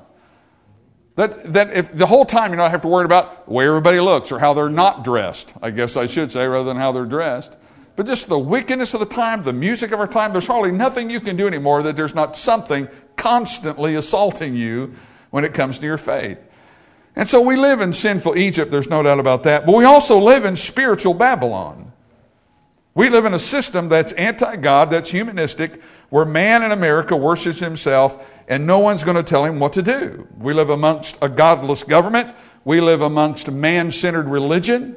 That, that if the whole time you don't have to worry about the way everybody looks or how they're not dressed, I guess I should say, rather than how they're dressed. But just the wickedness of the time, the music of our time, there's hardly nothing you can do anymore that there's not something constantly assaulting you when it comes to your faith. And so we live in sinful Egypt, there's no doubt about that. But we also live in spiritual Babylon. We live in a system that's anti-God, that's humanistic, where man in America worships himself and no one's going to tell him what to do. We live amongst a godless government. We live amongst man-centered religion.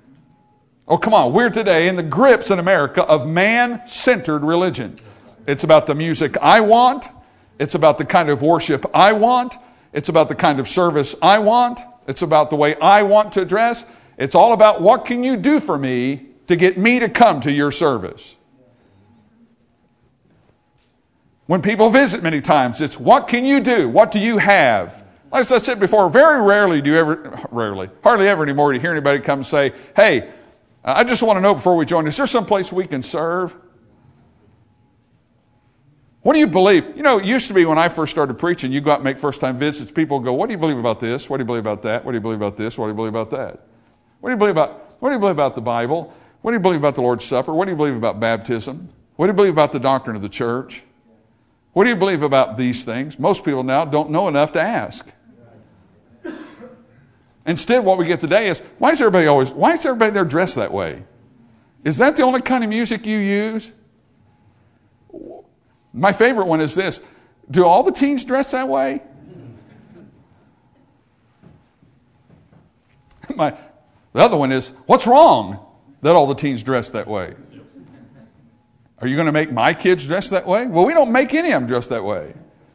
Oh, come on. We're today in the grips in America of man-centered religion. It's about the music I want. It's about the kind of worship I want. It's about the kind of service I want. It's about the way I want to dress. It's all about what can you do for me to get me to come to your service. When people visit many times, it's what can you do? What do you have? Like I said before, very rarely do you ever, rarely, hardly ever anymore do you hear anybody come and say, hey, I just want to know before we join, is there some place we can serve? What do you believe? You know, it used to be when I first started preaching, you go out and make first-time visits, people go, what do you believe about this? What do you believe about that? What do you believe about this? What do you believe about that? What do you believe about, what do you believe about the Bible? What do you believe about the Lord's Supper? What do you believe about baptism? What do you believe about the doctrine of the church? What do you believe about these things? Most people now don't know enough to ask. Instead, what we get today is, why is everybody always, why is everybody there dressed that way? Is that the only kind of music you use? My favorite one is this. Do all the teens dress that way? My, the other one is, what's wrong that all the teens dress that way? Are you going to make my kids dress that way? Well, we don't make any of them dress that way.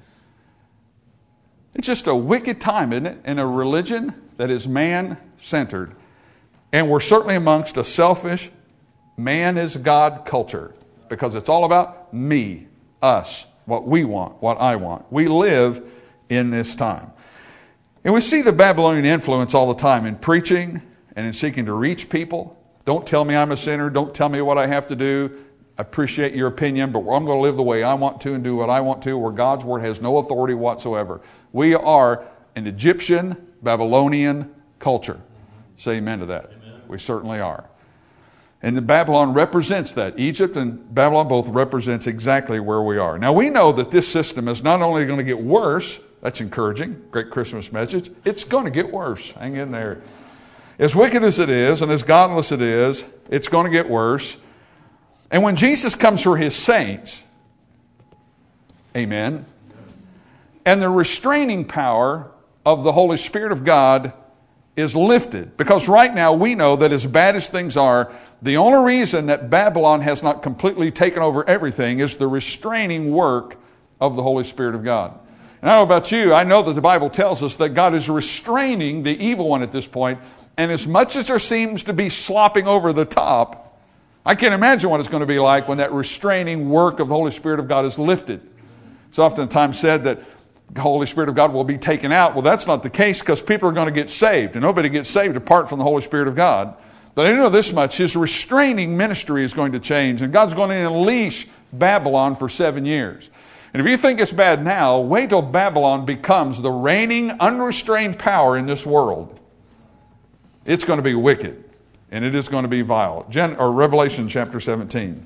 It's just a wicked time, isn't it? In a religion that is man-centered. And we're certainly amongst a selfish, man is God culture. Because it's all about me. Us, what we want, what I want. We live in this time. And we see the Babylonian influence all the time in preaching and in seeking to reach people. Don't tell me I'm a sinner. Don't tell me what I have to do. I appreciate your opinion, but I'm going to live the way I want to and do what I want to, where God's word has no authority whatsoever. We are an Egyptian, Babylonian culture. Say amen to that. Amen. We certainly are. And the Babylon represents that. Egypt and Babylon both represents exactly where we are. Now we know that this system is not only going to get worse, that's encouraging, great Christmas message, it's going to get worse. Hang in there. As wicked as it is and as godless it is, it's going to get worse. And when Jesus comes for his saints, amen, and the restraining power of the Holy Spirit of God is lifted. Because right now we know that as bad as things are, the only reason that Babylon has not completely taken over everything is the restraining work of the Holy Spirit of God. And I don't know about you, I know that the Bible tells us that God is restraining the evil one at this point. And as much as there seems to be slopping over the top, I can't imagine what it's going to be like when that restraining work of the Holy Spirit of God is lifted. It's oftentimes said that the Holy Spirit of God will be taken out. Well, that's not the case because people are going to get saved. And nobody gets saved apart from the Holy Spirit of God. But I know this much. His restraining ministry is going to change. And God's going to unleash Babylon for seven years. And if you think it's bad now, wait till Babylon becomes the reigning, unrestrained power in this world. It's going to be wicked. And it is going to be vile. Gen- or Revelation chapter seventeen.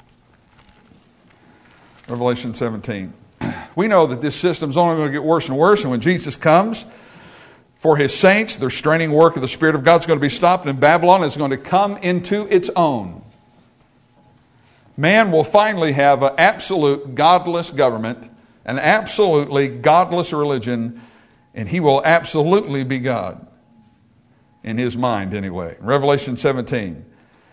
Revelation seventeen. We know that this system is only going to get worse and worse. And when Jesus comes for his saints, the restraining work of the Spirit of God is going to be stopped. And Babylon is going to come into its own. Man will finally have an absolute godless government, an absolutely godless religion, and he will absolutely be God. In his mind, anyway. Revelation seventeen.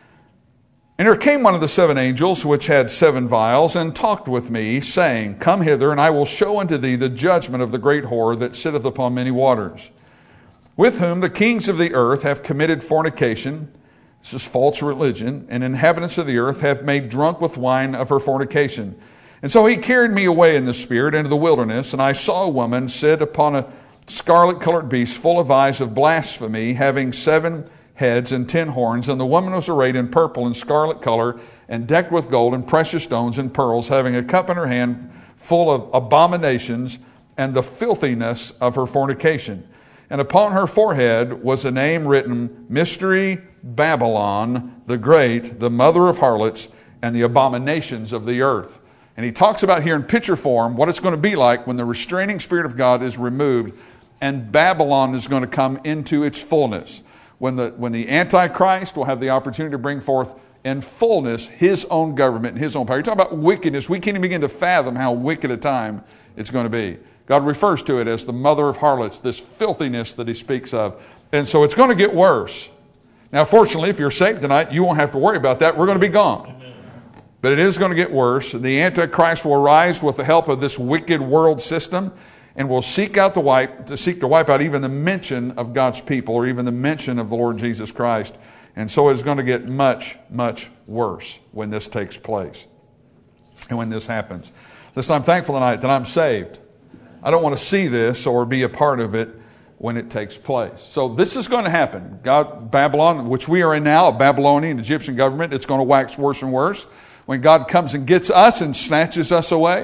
And there came one of the seven angels, which had seven vials, and talked with me, saying, Come hither, and I will show unto thee the judgment of the great whore that sitteth upon many waters, with whom the kings of the earth have committed fornication. This is false religion. And inhabitants of the earth have made drunk with wine of her fornication. And so he carried me away in the spirit into the wilderness, and I saw a woman sit upon a scarlet-colored beast, full of eyes of blasphemy, having seven heads and ten horns. And the woman was arrayed in purple and scarlet color, and decked with gold and precious stones and pearls, having a cup in her hand full of abominations and the filthiness of her fornication. And upon her forehead was a name written, Mystery Babylon the Great, the mother of harlots and the abominations of the earth. And he talks about here in picture form what it's going to be like when the restraining Spirit of God is removed and Babylon is going to come into its fullness. When the, when the Antichrist will have the opportunity to bring forth in fullness his own government and his own power. You're talking about wickedness. We can't even begin to fathom how wicked a time it's going to be. God refers to it as the mother of harlots, this filthiness that he speaks of. And so it's going to get worse. Now, fortunately, if you're saved tonight, you won't have to worry about that. We're going to be gone. Amen. But it is going to get worse. The Antichrist will rise with the help of this wicked world system and will seek out to wipe, to seek to wipe out even the mention of God's people or even the mention of the Lord Jesus Christ. And so it's going to get much, much worse when this takes place and when this happens. Listen, I'm thankful tonight that I'm saved. I don't want to see this or be a part of it when it takes place. So this is going to happen. God, Babylon, which we are in now, a Babylonian Egyptian government, it's going to wax worse and worse. When God comes and gets us and snatches us away,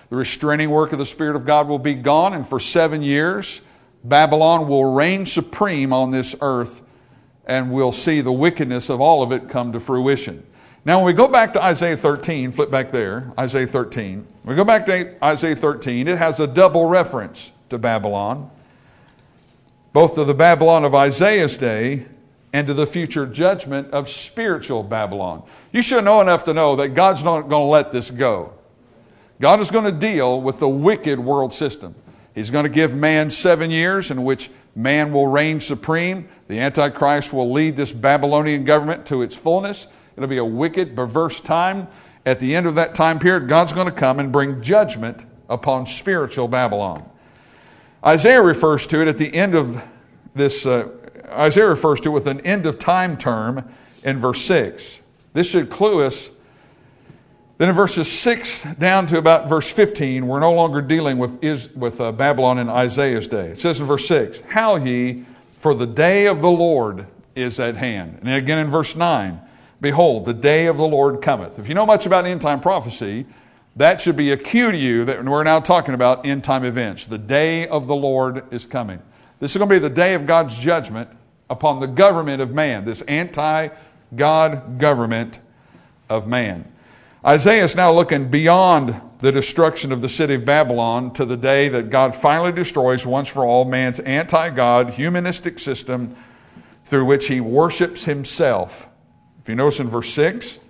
The restraining work of the Spirit of God will be gone, and for seven years, Babylon will reign supreme on this earth, and we'll see the wickedness of all of it come to fruition. Now, when we go back to Isaiah thirteen, flip back there, Isaiah thirteen. When we go back to Isaiah thirteen, it has a double reference to Babylon, both to the Babylon of Isaiah's day and to the future judgment of spiritual Babylon. You should know enough to know that God's not going to let this go. God is going to deal with the wicked world system. He's going to give man seven years in which man will reign supreme. The Antichrist will lead this Babylonian government to its fullness. It'll be a wicked, perverse time. At the end of that time period, God's going to come and bring judgment upon spiritual Babylon. Isaiah refers to it at the end of this, uh, Isaiah refers to it with an end of time term in verse six. This should clue us. Then in verses six down to about verse fifteen, we're no longer dealing with, is, with uh, Babylon in Isaiah's day. It says in verse six, "How ye, for the day of the Lord is at hand." And again in verse nine, "Behold, the day of the Lord cometh." If you know much about end time prophecy, that should be a cue to you that we're now talking about end time events. The day of the Lord is coming. This is going to be the day of God's judgment upon the government of man, this anti-God government of man. Isaiah is now looking beyond the destruction of the city of Babylon to the day that God finally destroys once for all man's anti-God humanistic system through which he worships himself. If you notice in verse six,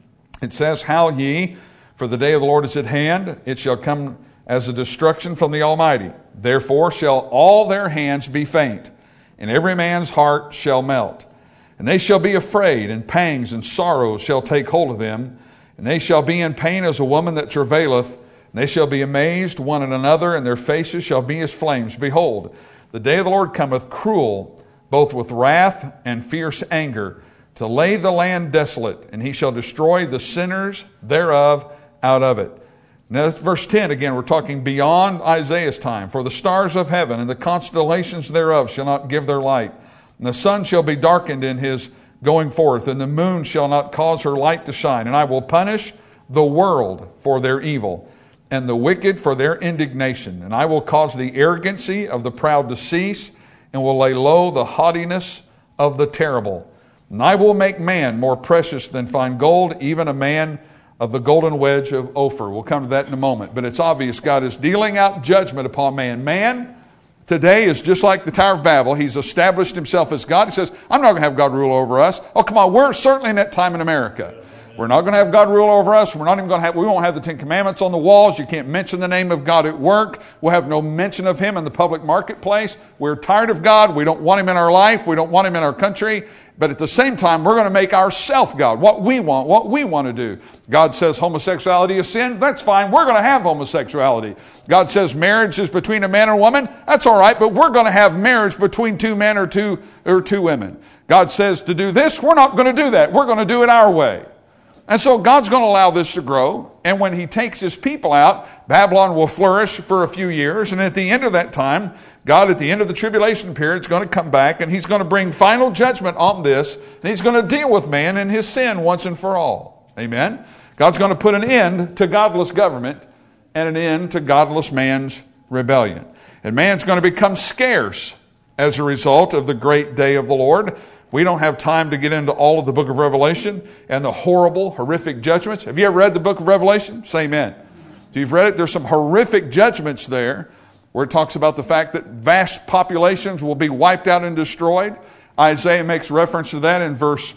it says, "How ye, for the day of the Lord is at hand, it shall come as a destruction from the Almighty. Therefore shall all their hands be faint, and every man's heart shall melt. And they shall be afraid, and pangs and sorrows shall take hold of them. And they shall be in pain as a woman that travaileth. And they shall be amazed one at another, and their faces shall be as flames. Behold, the day of the Lord cometh cruel, both with wrath and fierce anger, to lay the land desolate, and he shall destroy the sinners thereof out of it." Now that's verse ten again. We're talking beyond Isaiah's time. "For the stars of heaven and the constellations thereof shall not give their light. And the sun shall be darkened in his going forth, and the moon shall not cause her light to shine. And I will punish the world for their evil, and the wicked for their indignation. And I will cause the arrogancy of the proud to cease, and will lay low the haughtiness of the terrible. And I will make man more precious than fine gold, even a man of the golden wedge of Ophir." We'll come to that in a moment. But it's obvious God is dealing out judgment upon man. Man today is just like the Tower of Babel. He's established himself as God. He says, "I'm not going to have God rule over us." Oh, come on. We're certainly in that time in America. We're not going to have God rule over us. We're not even going to have, we won't have the Ten Commandments on the walls. You can't mention the name of God at work. We'll have no mention of Him in the public marketplace. We're tired of God. We don't want Him in our life. We don't want Him in our country. But at the same time, we're going to make ourselves God, what we want, what we want to do. God says homosexuality is sin. That's fine. We're going to have homosexuality. God says marriage is between a man and a woman. That's all right, but we're going to have marriage between two men or two, or two women. God says to do this. We're not going to do that. We're going to do it our way. And so God's going to allow this to grow. And when He takes His people out, Babylon will flourish for a few years. And at the end of that time, God, at the end of the tribulation period, is going to come back, and He's going to bring final judgment on this. And He's going to deal with man and his sin once and for all. Amen? God's going to put an end to godless government and an end to godless man's rebellion. And man's going to become scarce as a result of the great day of the Lord. We don't have time to get into all of the book of Revelation and the horrible, horrific judgments. Have you ever read the book of Revelation? Say amen. If you've read it, there's some horrific judgments there where it talks about the fact that vast populations will be wiped out and destroyed. Isaiah makes reference to that in verse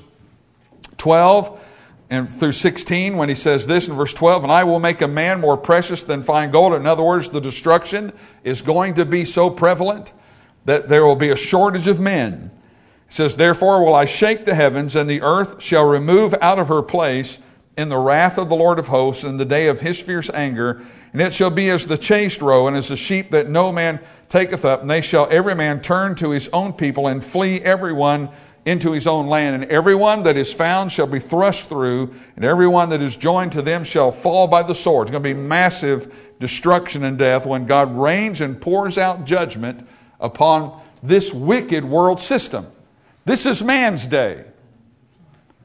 twelve and through sixteen when he says this in verse twelve, "And I will make a man more precious than fine gold." In other words, the destruction is going to be so prevalent that there will be a shortage of men. It says, "Therefore will I shake the heavens, and the earth shall remove out of her place in the wrath of the Lord of hosts in the day of His fierce anger. And it shall be as the chased roe, and as the sheep that no man taketh up. And they shall every man turn to his own people, and flee every one into his own land. And every one that is found shall be thrust through, and every one that is joined to them shall fall by the sword." It's going to be massive destruction and death when God reigns and pours out judgment upon this wicked world system. This is man's day.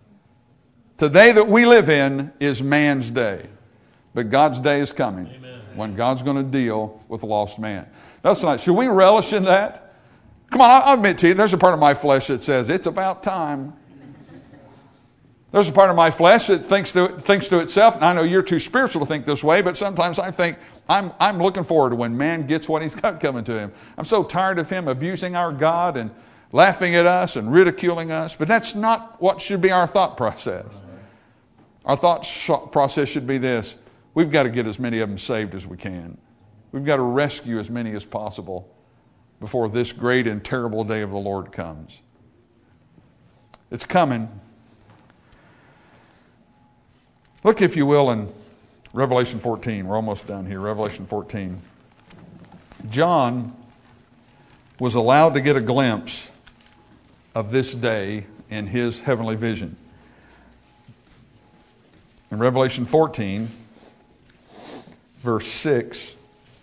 The day that we live in is man's day. But God's day is coming. Amen. when God's going to deal with the lost man. That's not. Should we relish in that? Come on, I'll admit to you, there's a part of my flesh that says, it's about time. There's a part of my flesh that thinks to, thinks to itself, and I know you're too spiritual to think this way, but sometimes I think, I'm, I'm looking forward to when man gets what he's got coming to him. I'm so tired of him abusing our God and laughing at us and ridiculing us, but that's not what should be our thought process. Our thought process should be this: we've got to get as many of them saved as we can. We've got to rescue as many as possible before this great and terrible day of the Lord comes. It's coming. Look, if you will, in Revelation fourteen. We're almost done here. Revelation fourteen. John was allowed to get a glimpse of this day in his heavenly vision. In Revelation fourteen, verse six,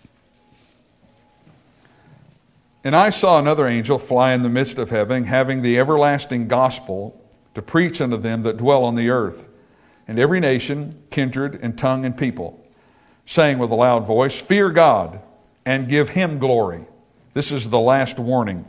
and I saw another angel fly in the midst of heaven, having the everlasting gospel to preach unto them that dwell on the earth, and every nation, kindred, and tongue, and people, saying with a loud voice, Fear God, and give Him glory. This is the last warning.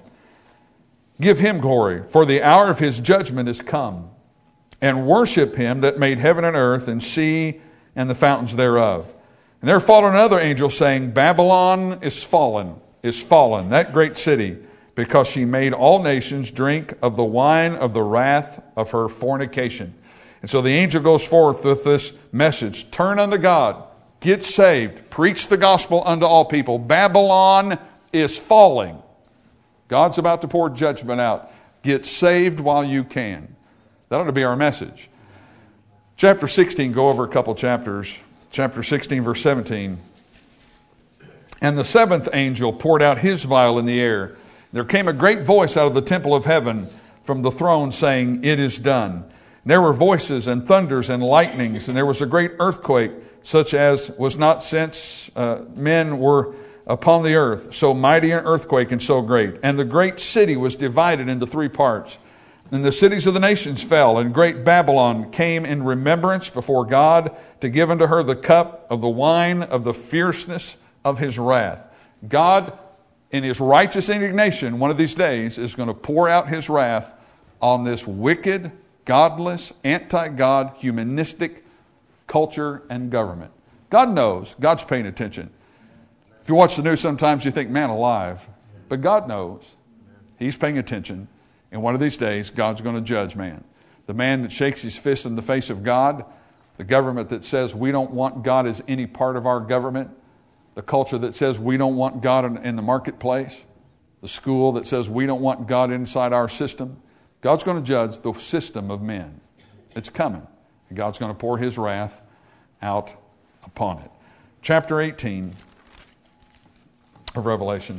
Give Him glory, for the hour of His judgment is come, and worship Him that made heaven and earth, and sea, and the fountains thereof. And there followed another angel, saying, Babylon is fallen, is fallen, that great city, because she made all nations drink of the wine of the wrath of her fornication. And so the angel goes forth with this message: turn unto God, get saved, preach the gospel unto all people. Babylon is falling. God's about to pour judgment out. Get saved while you can. That ought to be our message. Chapter sixteen, go over a couple chapters. Chapter sixteen, verse seventeen. And the seventh angel poured out his vial in the air. There came a great voice out of the temple of heaven from the throne, saying, It is done. There were voices and thunders and lightnings, and there was a great earthquake, such as was not since uh, men were upon the earth. So mighty an earthquake and so great. And the great city was divided into three parts. And the cities of the nations fell, and great Babylon came in remembrance before God to give unto her the cup of the wine of the fierceness of His wrath. God, in His righteous indignation, one of these days is going to pour out His wrath on this wicked, godless, anti-God, humanistic culture and government. God knows. God's paying attention. If you watch the news sometimes you think, man alive. But God knows. He's paying attention. And one of these days, God's going to judge man. The man that shakes his fist in the face of God, the government that says we don't want God as any part of our government, the culture that says we don't want God in, in the marketplace, the school that says we don't want God inside our system. God's going to judge the system of men. It's coming. And God's going to pour His wrath out upon it. Chapter eighteen of Revelation.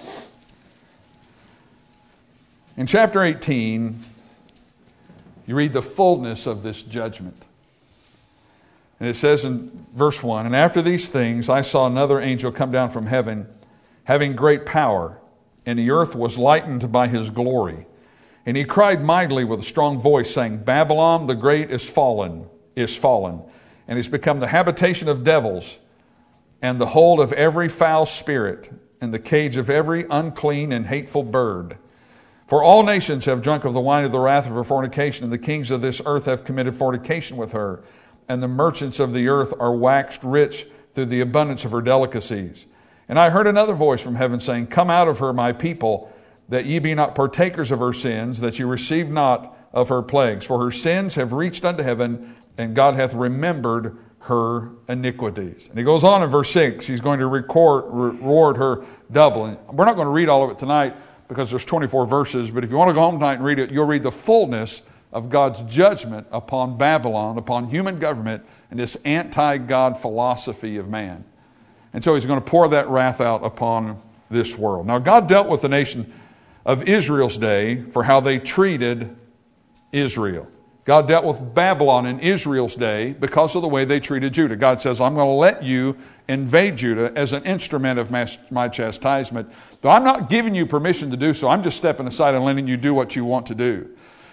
In chapter eighteen, you read the fullness of this judgment. And it says in verse one, And after these things I saw another angel come down from heaven, having great power, and the earth was lightened by his glory. And he cried mightily with a strong voice, saying, Babylon the great is fallen, is fallen, and is become the habitation of devils, and the hold of every foul spirit, and the cage of every unclean and hateful bird. For all nations have drunk of the wine of the wrath of her fornication, and the kings of this earth have committed fornication with her, and the merchants of the earth are waxed rich through the abundance of her delicacies. And I heard another voice from heaven saying, Come out of her, my people, that ye be not partakers of her sins, that ye receive not of her plagues. For her sins have reached unto heaven, and God hath remembered her iniquities. And he goes on in verse six, he's going to record, reward her double. And we're not going to read all of it tonight because there's twenty-four verses, but if you want to go home tonight and read it, you'll read the fullness of God's judgment upon Babylon, upon human government, and this anti-God philosophy of man. And so He's going to pour that wrath out upon this world. Now, God dealt with the nation of Israel's day for how they treated Israel. God dealt with Babylon in Israel's day because of the way they treated Judah. God says, I'm going to let you invade Judah as an instrument of my chastisement. But I'm not giving you permission to do so. I'm just stepping aside and letting you do what you want to do.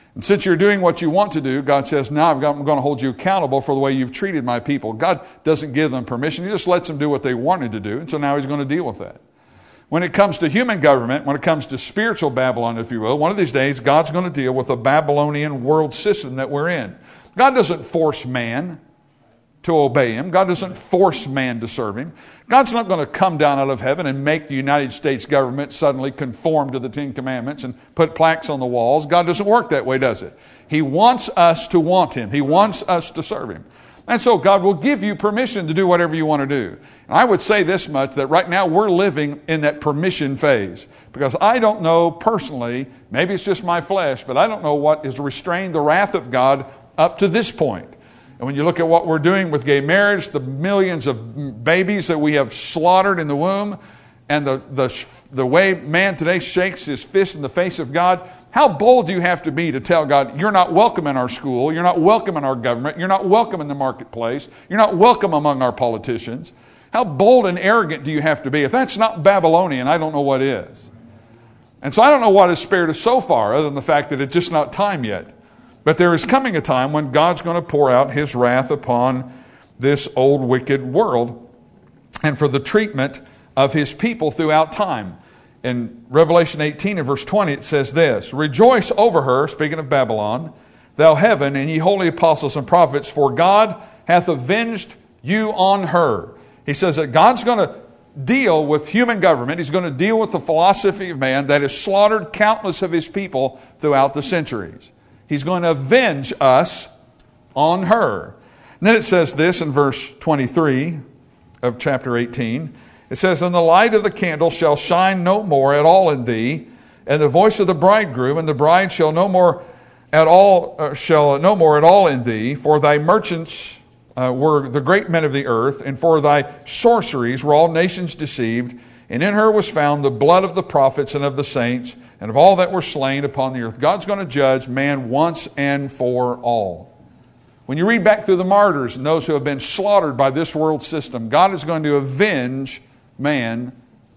And since you're doing what you want to do, God says, now I've got, I'm going to hold you accountable for the way you've treated my people. God doesn't give them permission. He just lets them do what they wanted to do. And so now he's going to deal with that. When it comes to human government, when it comes to spiritual Babylon, if you will, one of these days, God's going to deal with a Babylonian world system that we're in. God doesn't force man to obey him. God doesn't force man to serve him. God's not going to come down out of heaven and make the United States government suddenly conform to the Ten Commandments and put plaques on the walls. God doesn't work that way, does it? He wants us to want him. He wants us to serve him. And so God will give you permission to do whatever you want to do. And I would say this much, that right now we're living in that permission phase. Because I don't know personally, maybe it's just my flesh, but I don't know what has restrained the wrath of God up to this point. And when you look at what we're doing with gay marriage, the millions of babies that we have slaughtered in the womb, and the, the, the way man today shakes his fist in the face of God, how bold do you have to be to tell God, you're not welcome in our school, you're not welcome in our government, you're not welcome in the marketplace, you're not welcome among our politicians? How bold and arrogant do you have to be? If that's not Babylonian, I don't know what is. And so I don't know what has spared us so far, other than the fact that it's just not time yet. But there is coming a time when God's going to pour out his wrath upon this old wicked world and for the treatment of his people throughout time. In Revelation eighteen and verse twenty, it says this, rejoice over her, speaking of Babylon, thou heaven, and ye holy apostles and prophets, for God hath avenged you on her. He says that God's going to deal with human government. He's going to deal with the philosophy of man that has slaughtered countless of his people throughout the centuries. He's going to avenge us on her. And then it says this in verse twenty-three of chapter eighteen. It says, and the light of the candle shall shine no more at all in thee, and the voice of the bridegroom and the bride shall no more at all uh, shall no more at all in thee, for thy merchants uh, were the great men of the earth, and for thy sorceries were all nations deceived, and in her was found the blood of the prophets and of the saints, and of all that were slain upon the earth. God's going to judge man once and for all. When you read back through the martyrs and those who have been slaughtered by this world system, God is going to avenge man,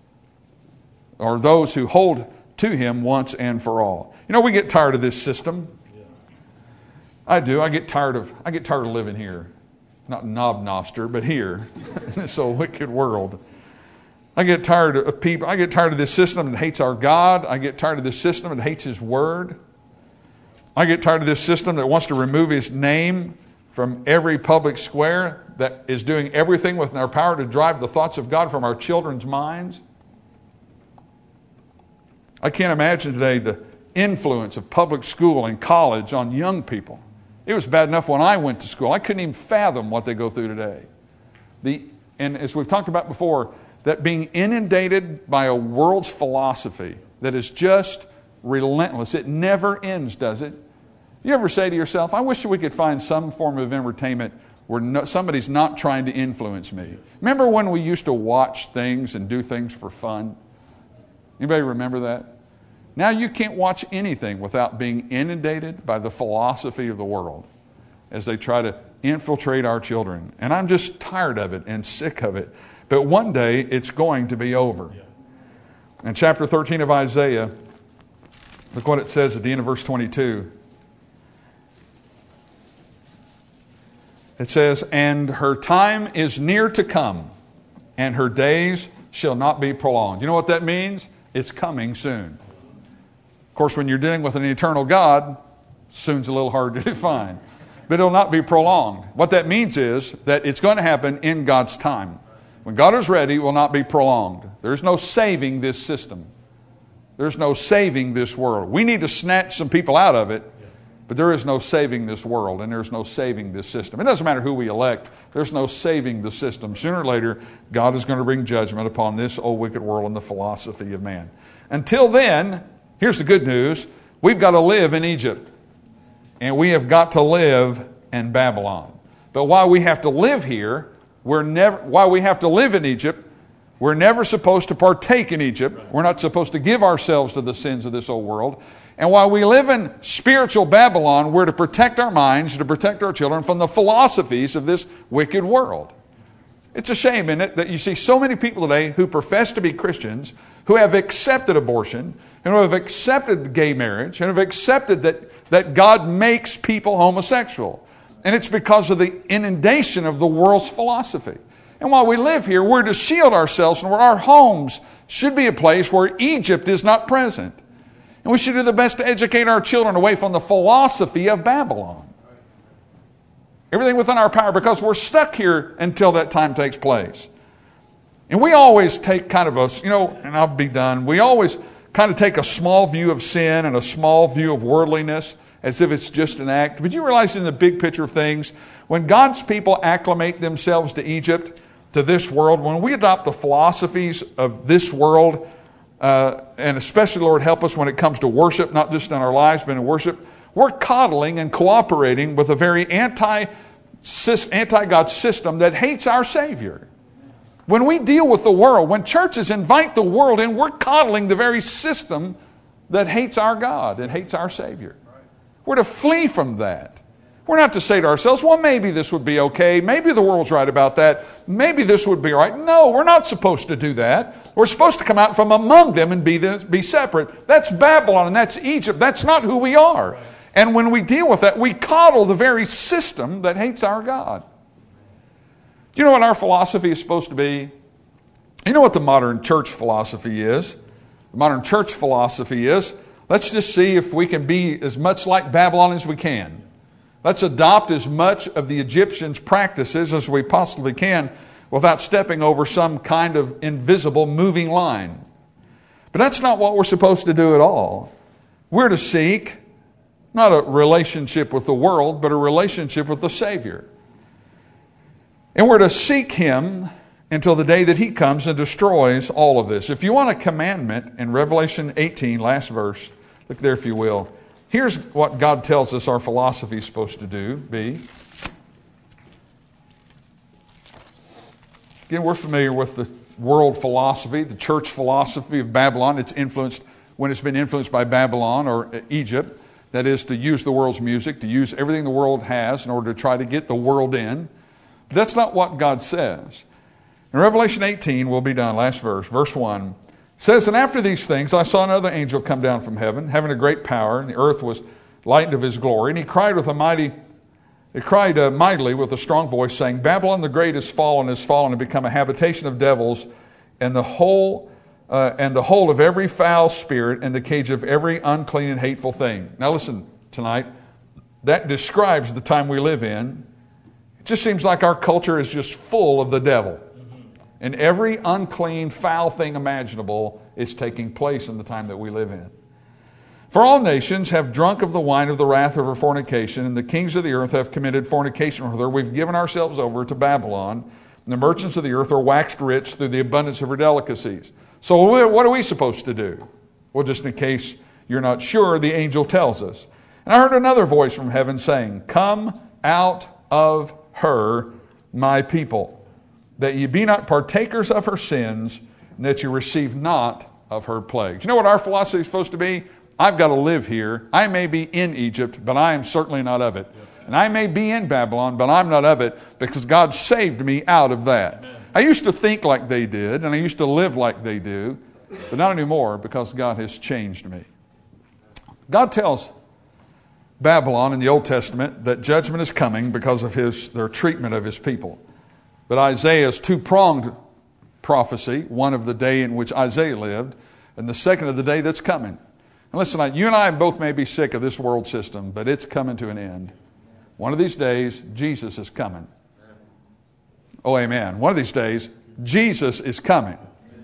or those who hold to him once and for all. You know, we get tired of this system. I do. I get tired of I get tired of living here. Not Knob Noster, but here in this old wicked world. I get tired of people. I get tired of this system that hates our God. I get tired of this system that hates his word. I get tired of this system that wants to remove his name from every public square, that is doing everything within our power to drive the thoughts of God from our children's minds. I can't imagine today the influence of public school and college on young people. It was bad enough when I went to school. I couldn't even fathom what they go through today. The, and as we've talked about before, that being inundated by a world's philosophy that is just relentless. It never ends, does it? You ever say to yourself, I wish we could find some form of entertainment where no, somebody's not trying to influence me. Remember when we used to watch things and do things for fun? Anybody remember that? Now you can't watch anything without being inundated by the philosophy of the world as they try to infiltrate our children. And I'm just tired of it and sick of it. But one day it's going to be over. In chapter thirteen of Isaiah, look what it says at the end of verse twenty-two. It says, and her time is near to come, and her days shall not be prolonged. You know what that means? It's coming soon. Of course, when you're dealing with an eternal God, soon's a little hard to define. But it'll not be prolonged. What that means is that it's going to happen in God's time. When God is ready, it will not be prolonged. There's no saving this system. There's no saving this world. We need to snatch some people out of it, but there is no saving this world, and there's no saving this system. It doesn't matter who we elect. There's no saving the system. Sooner or later, God is going to bring judgment upon this old wicked world and the philosophy of man. Until then, here's the good news. We've got to live in Egypt, and we have got to live in Babylon. But while we have to live here, we're never, while we have to live in Egypt, we're never supposed to partake in Egypt. We're not supposed to give ourselves to the sins of this old world. And while we live in spiritual Babylon, we're to protect our minds, to protect our children from the philosophies of this wicked world. It's a shame, isn't it, that you see so many people today who profess to be Christians, who have accepted abortion, and who have accepted gay marriage, and have accepted that, that God makes people homosexual. And it's because of the inundation of the world's philosophy. And while we live here, we're to shield ourselves, and where our homes should be a place where Egypt is not present. And we should do the best to educate our children away from the philosophy of Babylon. Everything within our power, because we're stuck here until that time takes place. And we always take kind of a, you know, and I'll be done, we always kind of take a small view of sin and a small view of worldliness as if it's just an act. But you realize in the big picture of things, when God's people acclimate themselves to Egypt, to this world, when we adopt the philosophies of this world, uh, and especially, Lord, help us when it comes to worship, not just in our lives, but in worship, we're coddling and cooperating with a very anti, anti-God system that hates our Savior. When we deal with the world, when churches invite the world in, we're coddling the very system that hates our God and hates our Savior. We're to flee from that. We're not to say to ourselves, well, maybe this would be okay. Maybe the world's right about that. Maybe this would be all right. No, we're not supposed to do that. We're supposed to come out from among them and be, this, be separate. That's Babylon and that's Egypt. That's not who we are. And when we deal with that, we coddle the very system that hates our God. Do you know what our philosophy is supposed to be? You know what the modern church philosophy is? The modern church philosophy is, let's just see if we can be as much like Babylon as we can. Let's adopt as much of the Egyptians' practices as we possibly can without stepping over some kind of invisible moving line. But that's not what we're supposed to do at all. We're to seek not a relationship with the world, but a relationship with the Savior. And we're to seek Him until the day that He comes and destroys all of this. If you want a commandment in Revelation eighteen, last verse, look there if you will. Here's what God tells us our philosophy is supposed to do, be. Again, we're familiar with the world philosophy, the church philosophy of Babylon. It's influenced, when it's been influenced by Babylon or Egypt, that is to use the world's music, to use everything the world has in order to try to get the world in. But that's not what God says. In Revelation eighteen, we'll be done, last verse, verse one. Says, and after these things, I saw another angel come down from heaven, having a great power, and the earth was lightened of his glory. And he cried with a mighty, he cried uh, mightily with a strong voice, saying, Babylon the great is fallen, is fallen, and become a habitation of devils, and the whole, uh, and the whole of every foul spirit, and the cage of every unclean and hateful thing. Now listen, tonight, that describes the time we live in. It just seems like our culture is just full of the devil. And every unclean, foul thing imaginable is taking place in the time that we live in. For all nations have drunk of the wine of the wrath of her fornication, and the kings of the earth have committed fornication with her. We've given ourselves over to Babylon, and the merchants of the earth are waxed rich through the abundance of her delicacies. So what are we supposed to do? Well, just in case you're not sure, the angel tells us. And I heard another voice from heaven saying, come out of her, my people, that ye be not partakers of her sins, and that you receive not of her plagues. You know what our philosophy is supposed to be? I've got to live here. I may be in Egypt, but I am certainly not of it. And I may be in Babylon, but I'm not of it, because God saved me out of that. I used to think like they did, and I used to live like they do, but not anymore, because God has changed me. God tells Babylon in the Old Testament that judgment is coming because of his their treatment of his people. But Isaiah's two-pronged prophecy, one of the day in which Isaiah lived, and the second of the day that's coming. And listen, you and I both may be sick of this world system, but it's coming to an end. One of these days, Jesus is coming. Oh, amen. One of these days, Jesus is coming.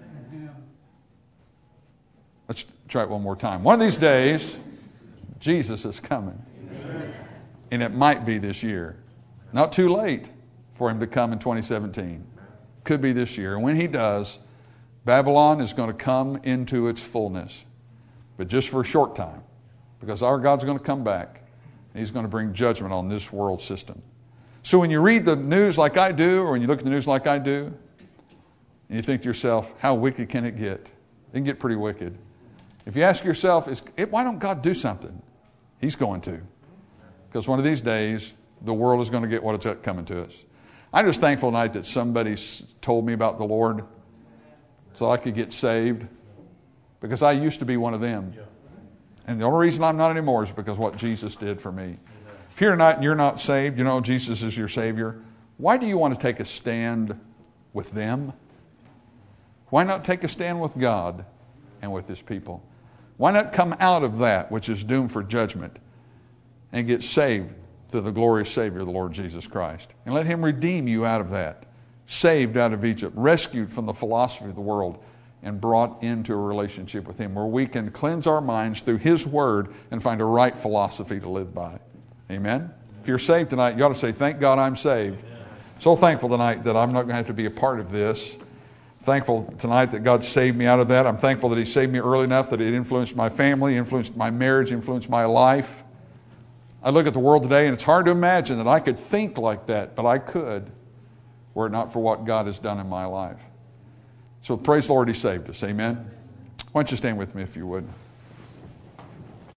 Let's try it one more time. One of these days, Jesus is coming. And it might be this year. Not too late for him to come in twenty seventeen. Could be this year. And when he does, Babylon is going to come into its fullness. But just for a short time. Because our God's going to come back. And he's going to bring judgment on this world system. So when you read the news like I do, or when you look at the news like I do, and you think to yourself, how wicked can it get? It can get pretty wicked. If you ask yourself, is, why don't God do something? He's going to. Because one of these days, the world is going to get what it's coming to us. I'm just thankful tonight that somebody told me about the Lord so I could get saved, because I used to be one of them. And the only reason I'm not anymore is because of what Jesus did for me. If you're not, you're not saved, you know Jesus is your Savior, why do you want to take a stand with them? Why not take a stand with God and with His people? Why not come out of that which is doomed for judgment and get saved through the glorious Savior, the Lord Jesus Christ? And let Him redeem you out of that. Saved out of Egypt, rescued from the philosophy of the world, and brought into a relationship with Him where we can cleanse our minds through His Word and find a right philosophy to live by. Amen? If you're saved tonight, you ought to say, thank God I'm saved. So thankful tonight that I'm not going to have to be a part of this. Thankful tonight that God saved me out of that. I'm thankful that He saved me early enough that it influenced my family, influenced my marriage, influenced my life. I look at the world today and it's hard to imagine that I could think like that, but I could, were it not for what God has done in my life. So praise the Lord, He saved us. Amen. Why don't you stand with me if you would.